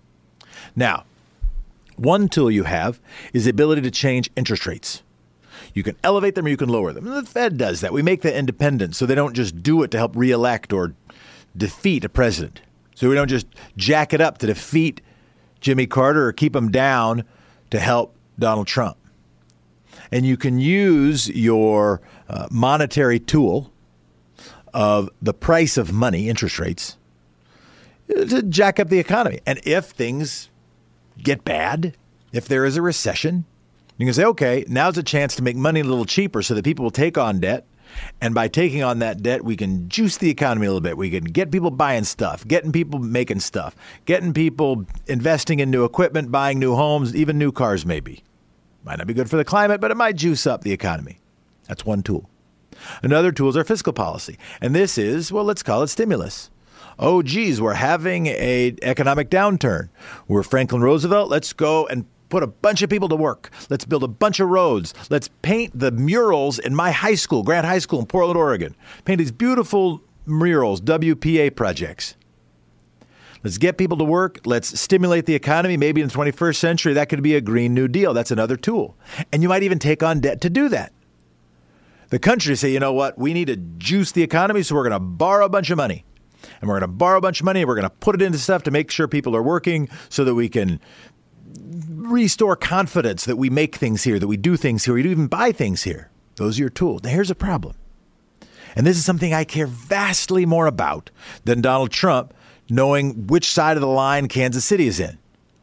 Now, one tool you have is the ability to change interest rates. You can elevate them or you can lower them. And the Fed does that. We make them independent so they don't just do it to help reelect or defeat a president. So we don't just jack it up to defeat Jimmy Carter or keep him down to help Donald Trump. And you can use your monetary tool of the price of money, interest rates, to jack up the economy. And if things get bad, if there is a recession, you can say, okay, now's a chance to make money a little cheaper so that people will take on debt. And by taking on that debt, we can juice the economy a little bit. We can get people buying stuff, getting people making stuff, getting people investing in new equipment, buying new homes, even new cars maybe. Might not be good for the climate, but it might juice up the economy. That's one tool. Another tool is our fiscal policy. And this is, well, let's call it stimulus. Oh, geez, we're having an economic downturn. We're Franklin Roosevelt. Let's go and put a bunch of people to work. Let's build a bunch of roads. Let's paint the murals in my high school, Grant High School in Portland, Oregon. Paint these beautiful murals, WPA projects. Let's get people to work. Let's stimulate the economy. Maybe in the 21st century, that could be a Green New Deal. That's another tool. And you might even take on debt to do that. The country say, you know what? We need to juice the economy, so we're going to borrow a bunch of money. And we're going to borrow a bunch of money, and we're going to put it into stuff to make sure people are working so that we can restore confidence that we make things here, that we do things here, we do even buy things here. Those are your tools. Now, here's a problem. And this is something I care vastly more about than Donald Trump knowing which side of the line Kansas City is in.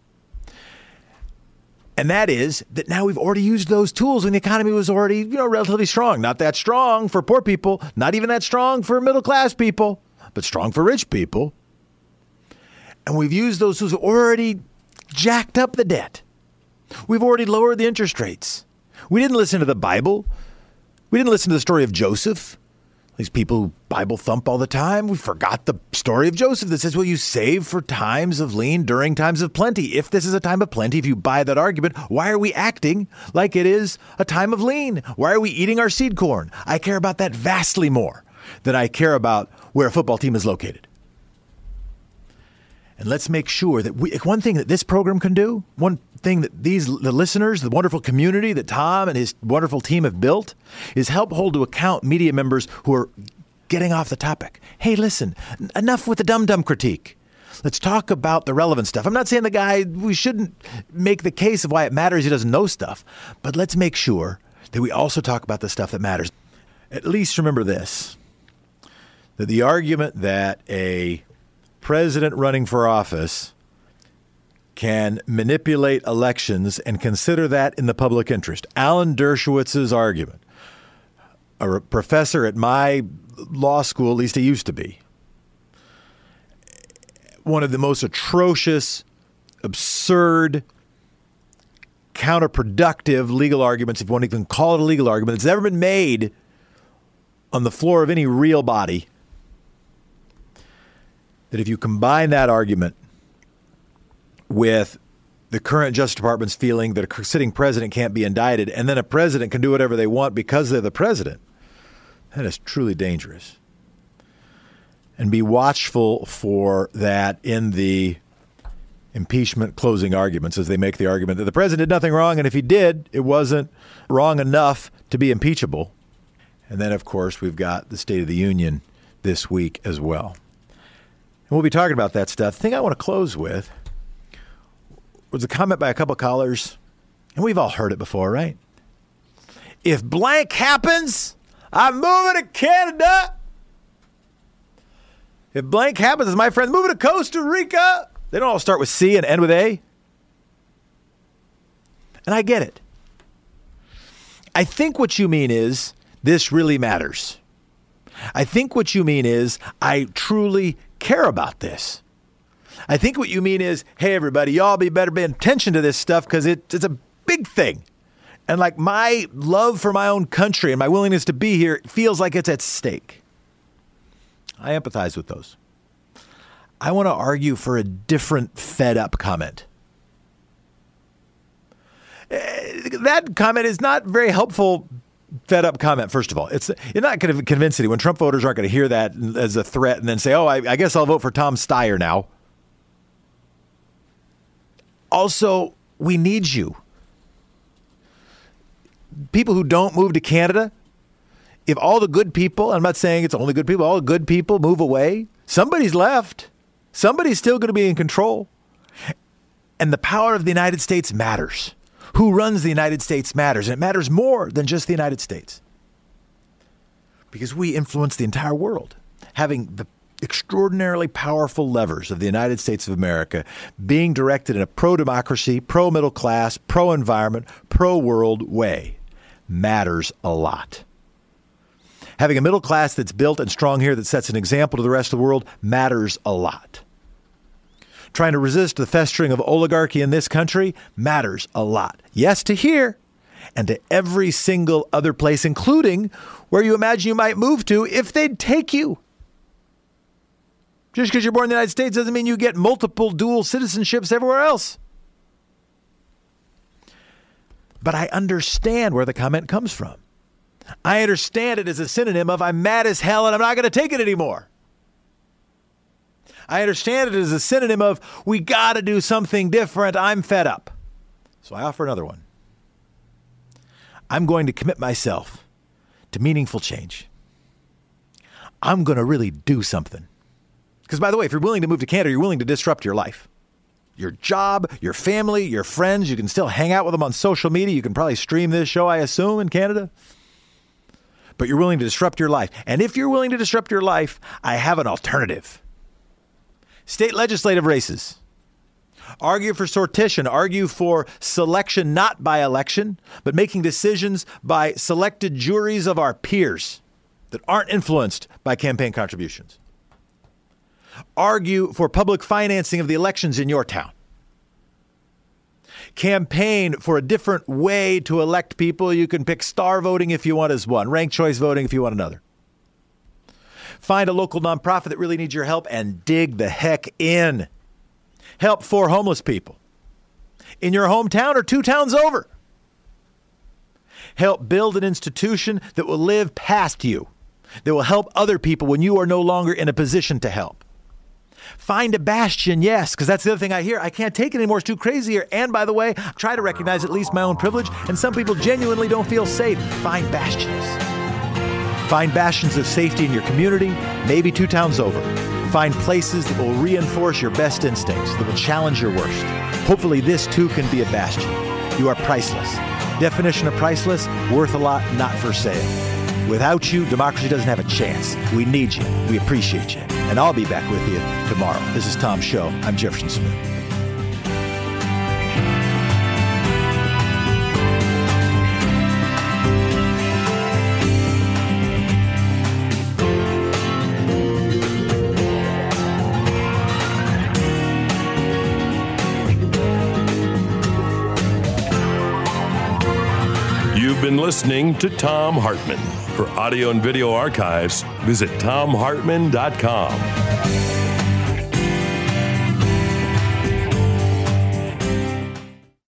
And that is that now we've already used those tools when the economy was already, relatively strong. Not that strong for poor people, not even that strong for middle-class people, but strong for rich people. And we've used those tools, already jacked up the debt. We've already lowered the interest rates. We didn't listen to the Bible. We didn't listen to the story of Joseph. These people who Bible thump all the time, we forgot the story of Joseph that says, well, you save for times of lean during times of plenty. If this is a time of plenty, if you buy that argument, why are we acting like it is a time of lean? Why are we eating our seed corn? I care about that vastly more than I care about where a football team is located. And let's make sure that one thing that this program can do, one thing that the listeners, the wonderful community that Tom and his wonderful team have built, is help hold to account media members who are getting off the topic. Hey, listen, enough with the dumb critique. Let's talk about the relevant stuff. I'm not saying we shouldn't make the case of why it matters he doesn't know stuff, but let's make sure that we also talk about the stuff that matters. At least remember this, that the argument that a president running for office can manipulate elections and consider that in the public interest. Alan Dershowitz's argument, a professor at my law school, at least he used to be, one of the most atrocious, absurd, counterproductive legal arguments, if one can call it a legal argument, that's ever been made on the floor of any real body. That if you combine that argument with the current Justice Department's feeling that a sitting president can't be indicted and then a president can do whatever they want because they're the president, that is truly dangerous. And be watchful for that in the impeachment closing arguments as they make the argument that the president did nothing wrong, and if he did, it wasn't wrong enough to be impeachable. And then, of course, we've got the State of the Union this week as well. And we'll be talking about that stuff. The thing I want to close with was a comment by a couple of callers, and we've all heard it before, right? If blank happens, I'm moving to Canada. If blank happens, as my friends moving to Costa Rica. They don't all start with C and end with A. And I get it. I think what you mean is this really matters. I think what you mean is I truly care about this. I think what you mean is, hey, everybody, y'all better pay attention to this stuff because it's a big thing. And like my love for my own country and my willingness to be here feels like it's at stake. I empathize with those. I want to argue for a different fed up comment. That comment is not very helpful. Fed up comment, first of all. You're not going to convince anyone. Trump voters aren't going to hear that as a threat and then say, oh, I guess I'll vote for Tom Steyer now. Also, we need you. people who don't move to Canada, if all the good people, I'm not saying it's only good people, all the good people move away, somebody's left. Somebody's still going to be in control. And the power of the United States matters. Who runs the United States matters. And it matters more than just the United States. Because we influence the entire world. Having the extraordinarily powerful levers of the United States of America being directed in a pro-democracy, pro-middle class, pro-environment, pro-world way matters a lot. Having a middle class that's built and strong here that sets an example to the rest of the world matters a lot. Trying to resist the festering of oligarchy in this country matters a lot. Yes, to here and to every single other place, including where you imagine you might move to if they'd take you. Just because you're born in the United States doesn't mean you get multiple dual citizenships everywhere else. But I understand where the comment comes from. I understand it as a synonym of I'm mad as hell and I'm not going to take it anymore. I understand it as a synonym of we got to do something different. I'm fed up. So I offer another one. I'm going to commit myself to meaningful change. I'm going to really do something. Because, by the way, if you're willing to move to Canada, you're willing to disrupt your life. Your job, your family, your friends. You can still hang out with them on social media. You can probably stream this show, I assume, in Canada. But you're willing to disrupt your life. And if you're willing to disrupt your life, I have an alternative. State legislative races. Argue for sortition. Argue for selection, not by election, but making decisions by selected juries of our peers that aren't influenced by campaign contributions. Argue for public financing of the elections in your town. Campaign for a different way to elect people. You can pick star voting if you want as one, ranked choice voting if you want another. Find a local nonprofit that really needs your help and dig the heck in. Help 4 homeless people in your hometown or 2 towns over. Help build an institution that will live past you, that will help other people when you are no longer in a position to help. Find a bastion, yes, because that's the other thing I hear. I can't take it anymore. It's too crazy here. And by the way, I try to recognize at least my own privilege, and some people genuinely don't feel safe. Find bastions. Find bastions of safety in your community, maybe 2 towns over. Find places that will reinforce your best instincts, that will challenge your worst. Hopefully this too can be a bastion. You are priceless. Definition of priceless, worth a lot, not for sale. Without you, democracy doesn't have a chance. We need you. We appreciate you. And I'll be back with you tomorrow. This is Tom's Show. I'm Jefferson Smith. You've been listening to Thom Hartmann. For audio and video archives, visit thomhartmann.com.